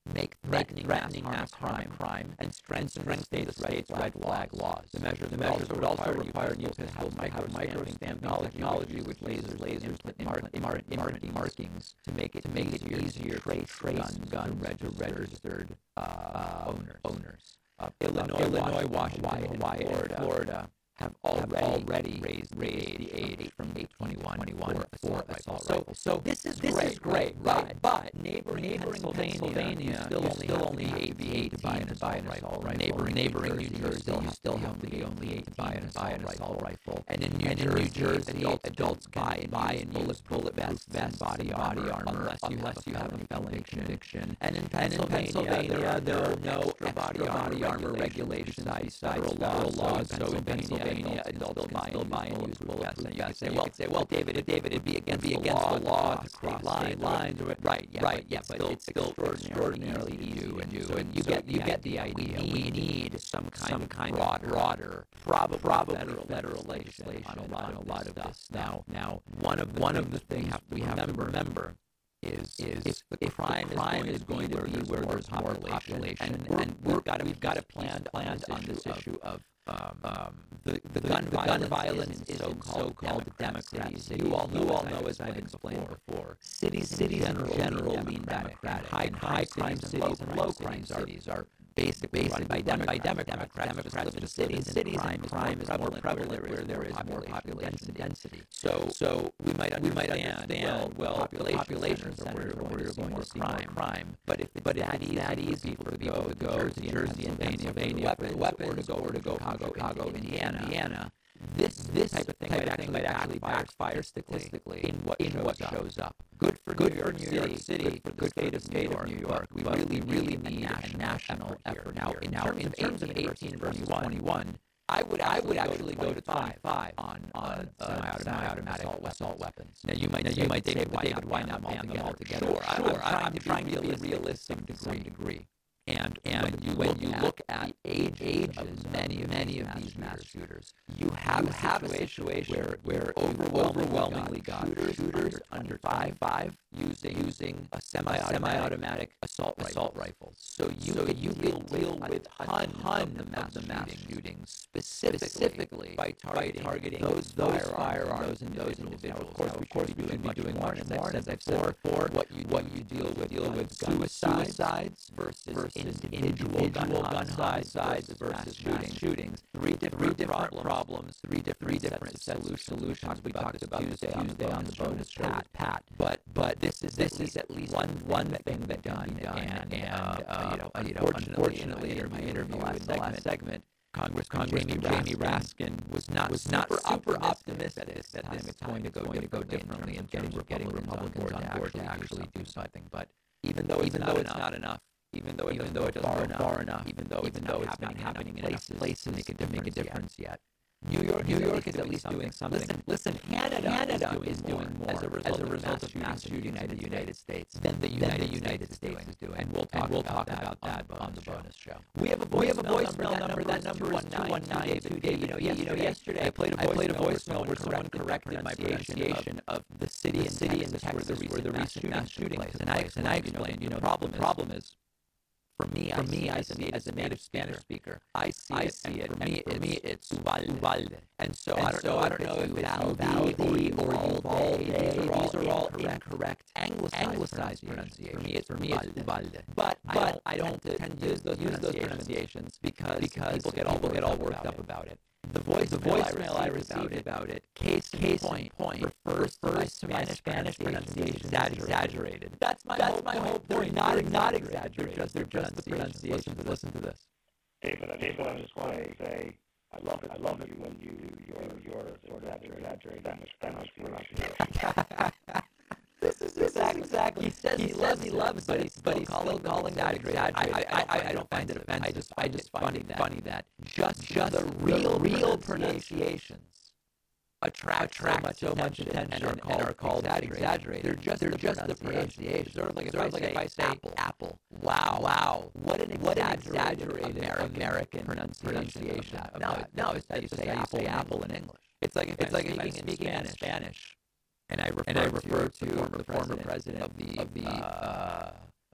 make threatening, threatening mass crime, crime, and strengthen, strengthen the state's red flag laws. The measures, the measures would also require new physical micro micro-stamping technology, which lasers, lasers, implant, implant, implant markings to make it to make it easier to trace gun, gun registered uh, owners. Owners. Uh, Illinois, Illinois, Washington, Hawaii, Florida, Florida have already, already raised, raised the age from eight twenty-one for assault rifles. So, so this is this great, is great, right? But neighboring, neighboring Pennsylvania, still only still only eighty-eight to buy an assault rifle. Right? Neighboring, neighboring New Jersey, you still have to be only eight to buy an assault rifle. And in New Jersey, adults adults buy buy and use bullet vest, vest, body body armor unless you have a felony conviction. And in Pennsylvania, there are no extra body armor regulations besides federal laws. So in Pennsylvania, adults can still buy and use bullet vests. And you could say, well, say, well, David, David, it'd be against, be against the law to cross lines, lines, right? Yeah, right, yeah, but it's still extraordinarily easy to do. So you get, you get the idea. We need some kind, some kind of broader, probably, probably federal, federal legislation on a lot, on a lot of this. Now, now, one of one of the things we have to remember is is if the crime, if crime is going to be where there's more population, and, and, and we've got to we've got to plan plan on this issue of um, um, the, the, the gun, the gun violence in so-called, so-called democratic cities. You all know, you all know as I've explained before, cities cities in general lean democratic. High high crime cities and low crime cities are basically basically by, Dem- by Democrats. Democrats live in cities, cities, crime, and crime is more prevalent where, where there is more population density. So, so we might understand, we might understand well, well population centers are where, where you're going to see crime. crime. But if it's but that, easy, that easy for people to go to Jersey, Jersey and Pennsylvania, weapons, weapons, or to go or to go Chicago, Chicago, Indiana, Indiana. This this type of thing might actually, might actually backfire statistically in what in what shows up. Good for good New York City, City, good for the state of New York. We really really need a national effort. Now, in terms of eighteen versus twenty-one, I would I would actually go to twenty-five on on semi-automatic assault weapons. Now you might now you might say, David, why not ban them altogether? Sure, I'm I'm trying to be realistic to some degree. And and when you when you look at the age ages of many many of these mass shooters, you have you have a situation where where overwhelmingly got shooters, shooters under five five using using a semi semi-automatic assault assault rifles. So you so you will deal with a ton of the mass, the mass shootings specifically, specifically by targeting, by targeting those those firearms, those individuals. Now, of course, of course, we should be doing more. As I've said before, what you what you deal with deal with suicides versus versus individual, individual gun homicides versus shootings. shootings. Three different, three different problems, problems, three different, three different solutions. solutions. We talked about Tuesday, Tuesday on the bonus show with Pat. But but this is this is at least one one thing that can be done. And, and uh, uh, you know, uh, you know, unfortunately, in my interview in the last segment, Congress, Congress, Jamie, Jamie Raskin was not was not super optimistic that, that this it's going to go going to go differently and getting getting Republicans on board to actually do something. But even though even though it's not enough. Even though, even though it's far enough, far enough, even though, even though it's not happening in places, places make a make a difference yet. New York, New York is at least doing something. Listen, listen, Canada, Canada is doing more as a result, as a result of mass shootings in the United States than the United, United States is doing. And we'll talk, and we'll talk about that on the bonus show. We have a voice, we have a voicemail number. That number is two one nine two. You know, you know, yesterday I played a played a voicemail where someone corrected my pronunciation of the city and city in Texas where the recent mass shooting took place. And I and I explained, you know, problem problem is. For me, for I me, I see it as a native Spanish speaker. I see I it, see it. For me, for me, it's Uvalde. And so and I don't so know. I don't know if it's Uvalde or Uvalde. These are all, these are all incorrect anglicized pronunciations. For me, it's for me, it's Uvalde. But but I don't tend to use those use those pronunciations because because people get all get all worked up about it. The voice, the voicemail I received about it, about it case, case point, point refers, refers to my Spanish, Spanish pronunciation exaggerated. exaggerated. That's my That's whole my hope. They're not not exaggerated. They're just, they're just the pronunciation. Listen to this. David, David, I just want to say I love it. I love it when you do your your sort of exaggerated Spanish Spanish pronunciation. This is exactly, exactly. He says he, he loves he loves, but he's but he's still calling that exaggerated. I I I, I don't find it offensive. I just I just find it funny that just just the real real pronunciations attract attract so much attention and are called, and are called that exaggerated. They're just they're just the pronunciations. Sort of like if I say if I say apple apple. Wow wow. What an what an exaggerated American, American pronunciation. No no, it's how you say apple apple in English. It's like if it's like speaking in Spanish. And I refer, and I refer to, to the former, the former president of the of the uh,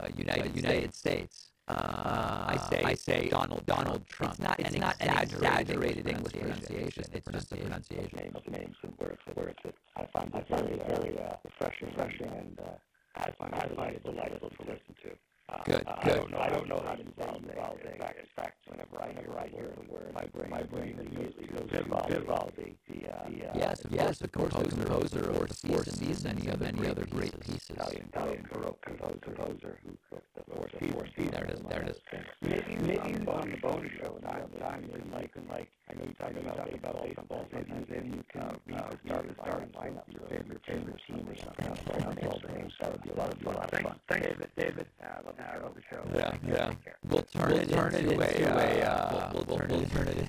uh, United United States. Uh, I say I say Donald Donald Trump. It's not it's an not exaggerated English pronunciation. It's just a pronunciation. Names, names, and words, words that I find it very, very uh, refreshing, refreshing, and uh, I find I find it delightful to listen to. Uh, Good, uh, good. I don't know, I don't know how to involve it. In fact, in fact, whenever I whenever I hear the word, my brain, my brain immediately goes to Vivaldi. The, uh, the, uh, yes, yes, of course, the composer or the Four Seasons, any other, any other great pieces. Italian, Italian Baroque composer, composer who wrote the Four Seasons. There it is, there it is. Maybe, maybe on the bonus show, and I'm, I'm you can like, and like, I know you talk about baseball, baseball. Sometimes maybe you can read the start, the starting lineup, your favorite, favorite team or something. I'll all the names. That would be a lot of fun. Thanks, thanks, David, David. I love I love the show. Yeah, yeah. We'll turn it turn it into a uh, we'll we'll we'll turn it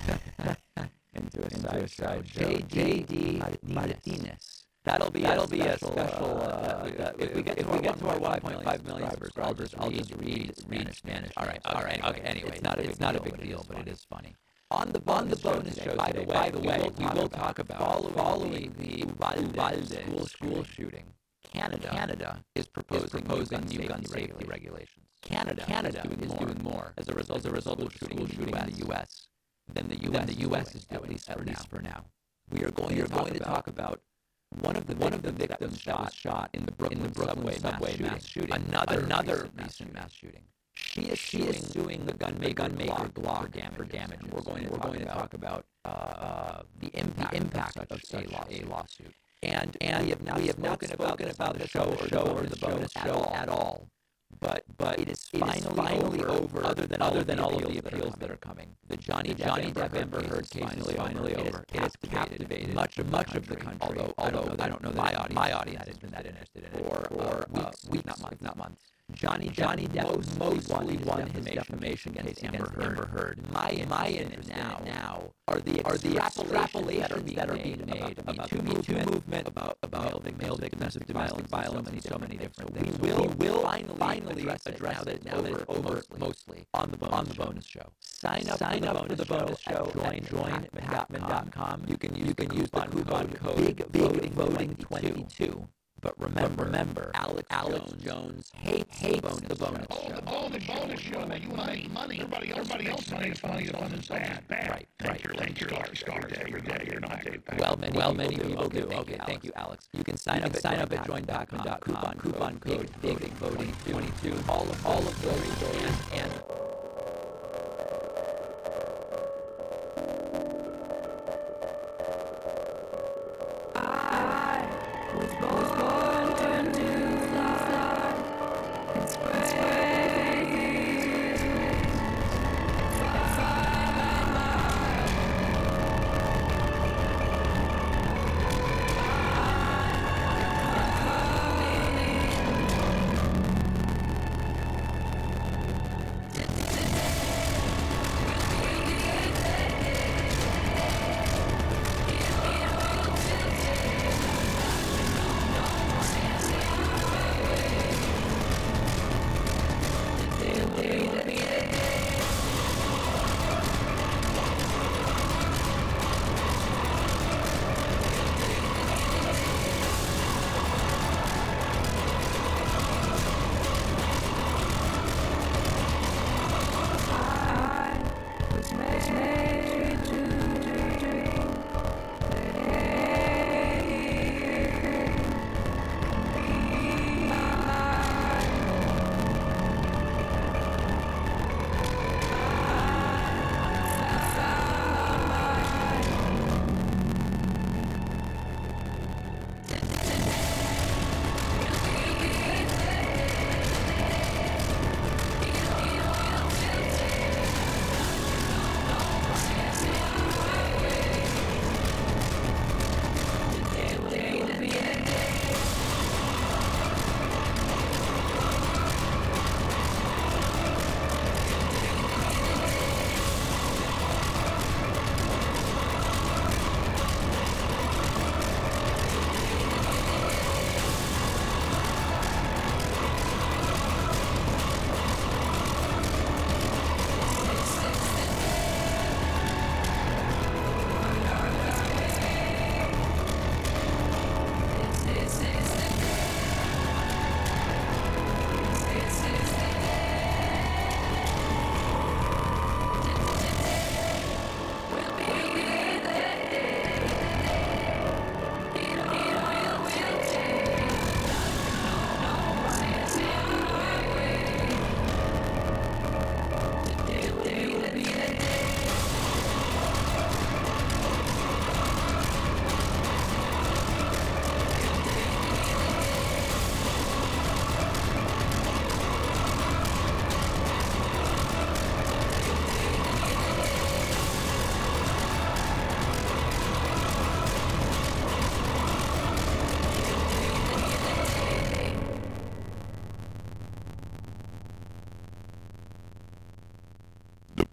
into a side side J D Martinez. That'll be that'll be a special. Uh, if we get if we get to our one point five million subscribers, I'll just I'll just read read Spanish. All right, all right. Okay. Anyway, it's not a it's not a big deal, but it is funny. On the on the bonus show, by the way, by the way, we will talk about following the Uvalde school school shooting. Canada, Canada is proposing, proposing new gun safety regulations. Canada, Canada is doing, is more. doing more as a result as a result of shooting, school shooting in the U S than the U S, the U S is doing, at least for, at least now. for now. We are going, we are to, going talk to talk about one of the one of the victims shot shot in the Brooklyn, in the Brooklyn subway, subway mass, shooting. mass shooting. Another another recent, recent mass shooting. She is she suing, is suing the gun maker, gun maker block for damage. For damage. We're going to we're going to talk about uh, the impact the impact of such, of such a, a lawsuit. And, and we have not, we have not spoken about the show or, show or the bonus show at all. But but it is finally, it is finally over, over. Other than other than all of the appeals that are coming, the Johnny the Johnny Depp Amber Heard case is finally over. It has captivated much of much of the country. Although although I don't know that my audience my audience has been that interested in it for for weeks, weeks not months, not months. Johnny Johnny Depp mostly won his defamation against Amber Heard. Heard. My my interest now now are the are the extrapolations that are being made about the Me Too movement, about about male victims of domestic violence, so many so many different things. We will will finally address address it now that it's over mostly on the on the bonus show. Sign up sign up for the bonus show. Join join Hackman dot com. You can you can use the coupon code Big Big Voting twenty-two. But remember, remember, Alex, Alex Jones, Jones hates, hates the bonus, the bonus show. show. Oh, the bonus show that you money, money. Everybody, everybody else money is funny, fun and bad, bad. Right, thank right. Your, thank your stars every day, every day. You're not Dave. Well, many, well, many people do. Okay, thank you, Alex. You can sign you up. Can sign up at join dot com. Coupon, coupon code Big Voting twenty-two. All of all of those and and.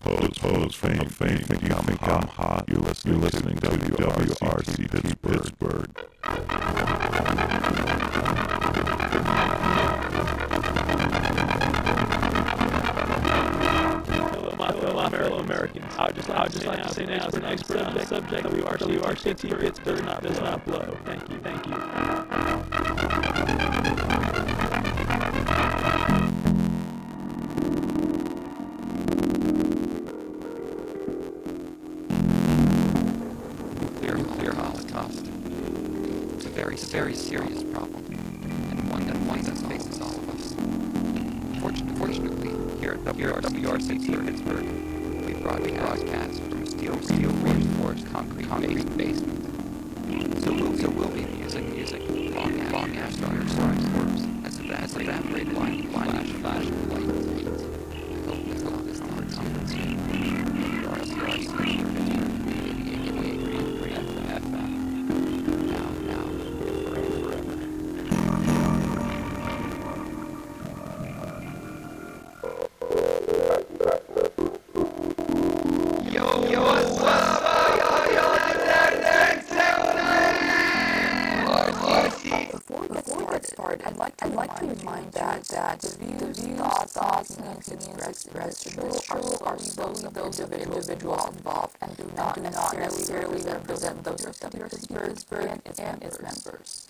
Pose, pose, fame, fame. Do you think I'm hot? You're listening, You're listening to W R C Pittsburgh. Hello, my fellow fellow Americans. I would just like, I would just like to say now, as an expert on the subject, W R C Pittsburgh does not, does not blow. Thank you, thank you. Nuclear, nuclear holocaust. It's a very, very serious problem, and one that one that faces all of us. Fortunately, fortunately, here at W R C Pittsburgh, we broadcast from a steel, steel reinforced concrete, concrete basement. So we'll, so we'll be music, music, long, long after our stars corpse has evaporated, evaporated, blind, blind, flash, of light. I hope, I hope this not something soon. W R C Pittsburgh. I'd like to, I'd like to remind that that the views, thoughts, thoughts, and opinions expressed are those of those individuals involved and do not necessarily represent those of W R C Pittsburgh and its members.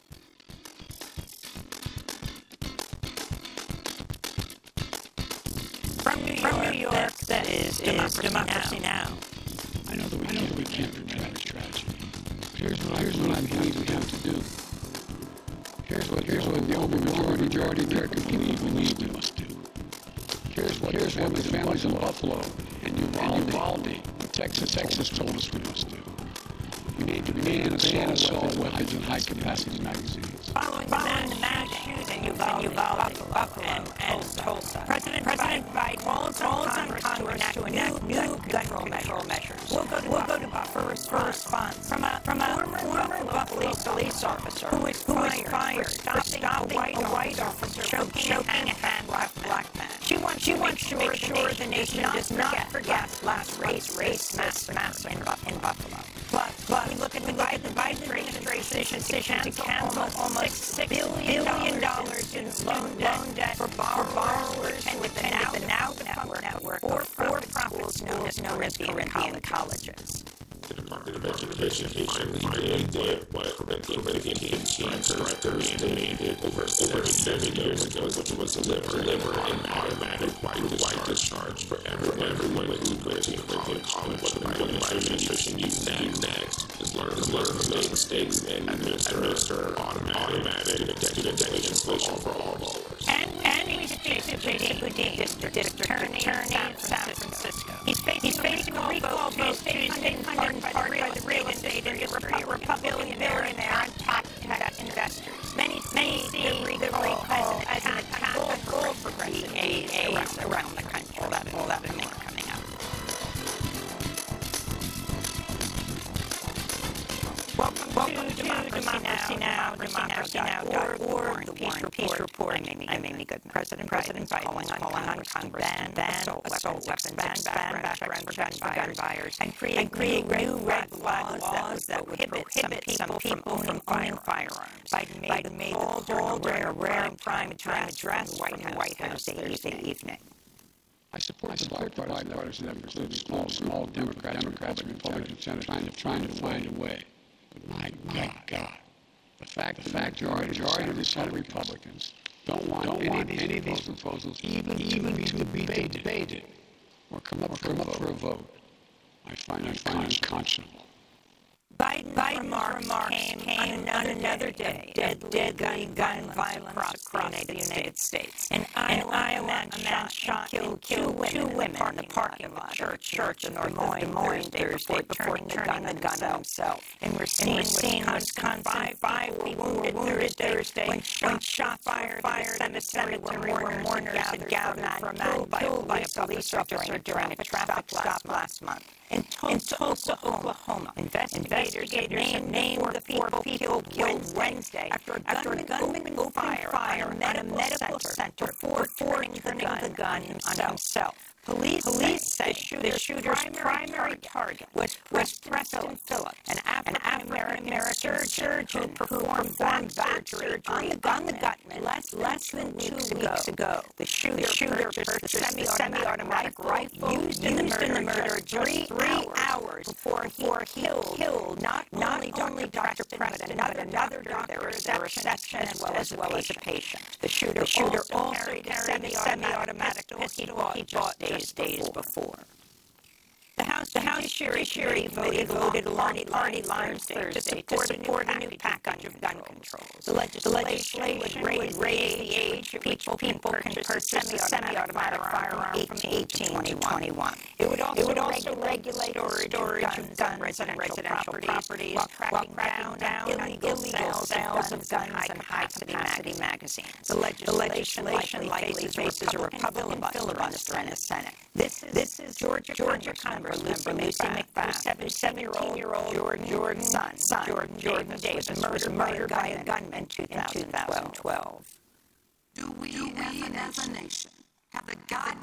From New York, From New York that is, is Democracy, Democracy now. now. I know that we can't, we can't prevent tragedy. Here's what, here's what I believe we have to do. Here's what, here's what the overwhelming majority of American people believe we must do. Here's what, here's what the families in Buffalo and Uvalde and Texas, Texas told us we must do. We need to ban assault weapons and high-capacity magazines. Following the mass shooting in Uvalde, Buffalo, and, and Tulsa, President, President Biden calls on Congress to enact new gun control measures. We'll go to, we'll go to Buffalo for response from a, from a former, former Buffalo police officer who was fired for stopping a white officer choking, choking a black, black man. She wants, she wants to make sure the nation does not forget last race, race massacre in Buffalo. Plus, plus, we look at the Biden, the Biden administration decision to cancel almost six billion dollars in loan debt for borrowers, and with the now, the now network, network for for-profits known as Corinthian colleges. The Department of Education finally did what Corinthian Teens Directors demanded over seven years ago, which was to deliver an automatic white discharge for everyone who graduated Corinthian College. What the Biden administration used next is learn to make mistakes and administer automatic student debt cancellation for all ballers. And and he's facing a district attorney in San Francisco. He's facing a recall vote Tuesday funded by the real estate and Republican billionaire and tax investors. Many many see the recall as an attack on gold progressive aides around the country. All that all that and more coming up. Welcome, Welcome to, to Democracy Now, Democracy Now dot org, the Peace Report. Report. I'm Amy, I'm Amy Goodman. President, President Biden calling on Congress to ban, ban assault, assault weapons, ban, ban background checks for gun buyers, and create, and create new red flag laws that would prohibit some people, some people from owning firearms. Biden made, Biden made all during a rare prime address in the White House Thursday evening. I support the bipartisan efforts that small, small Democrats, Democrats, and Republicans are trying to, trying to find a way. But my, my God, the fact, the fact, majority, majority of the Senate Republicans don't want, don't any, want any of these proposals even, even to be debated, debated or come up, or come up for a vote. I find, I find unconscionable. Biden, Biden remarks came, came on another day, dead, dead gun, gun violence across, across the United States. In Iowa, a man shot, killed, killed two women in the parking lot of a church in Des Moines, Des Moines Thursday before turning the gun on himself. In Racine, Wisconsin, five, five people were wounded Thursday when shot fired at the cemetery where mourners had gathered for a man killed by a police officer during a traffic stop last month. In Tulsa, Oklahoma, investigators named, named the people killed, killed Wednesday after a gunman, after a gunman opened fire, fire on a medical center before turning the gun, the gun on himself. Police, Police say, say the shooter's primary, primary target was Preston Phillips, an African-American surgeon, surgeon who performed back surgery on the, on the gutman less, less than two weeks ago. ago. The shooter, the shooter purchased the semi-automatic rifle used in the murder, in the murder just three, three hours before he, before he killed, killed not, not only Doctor Preston, but another, another doctor, the reception, as well as, well as a patient. The shooter, the shooter also carried a semi-automatic pistol he bought days, days before. The House, the House Judiciary voted, voted along party lines Thursday to support a new package of gun control. The legislation would raise the age at which people can purchase a semi-automatic firearm from eighteen to twenty-one. It would also, it would also regulate storage of guns on residential properties while cracking down illegal sales of guns and high-capacity magazines. The legislation likely faces a Republican filibuster in the Senate. This is, this is Georgia, Georgia Congressman Lucy McFadden, seventeen-year-old Jordan, Jordan son, son, Jordan, Jordan Davis, was murdered, murdered by a gunman in two thousand twelve. Do we, Do we as a nation have the God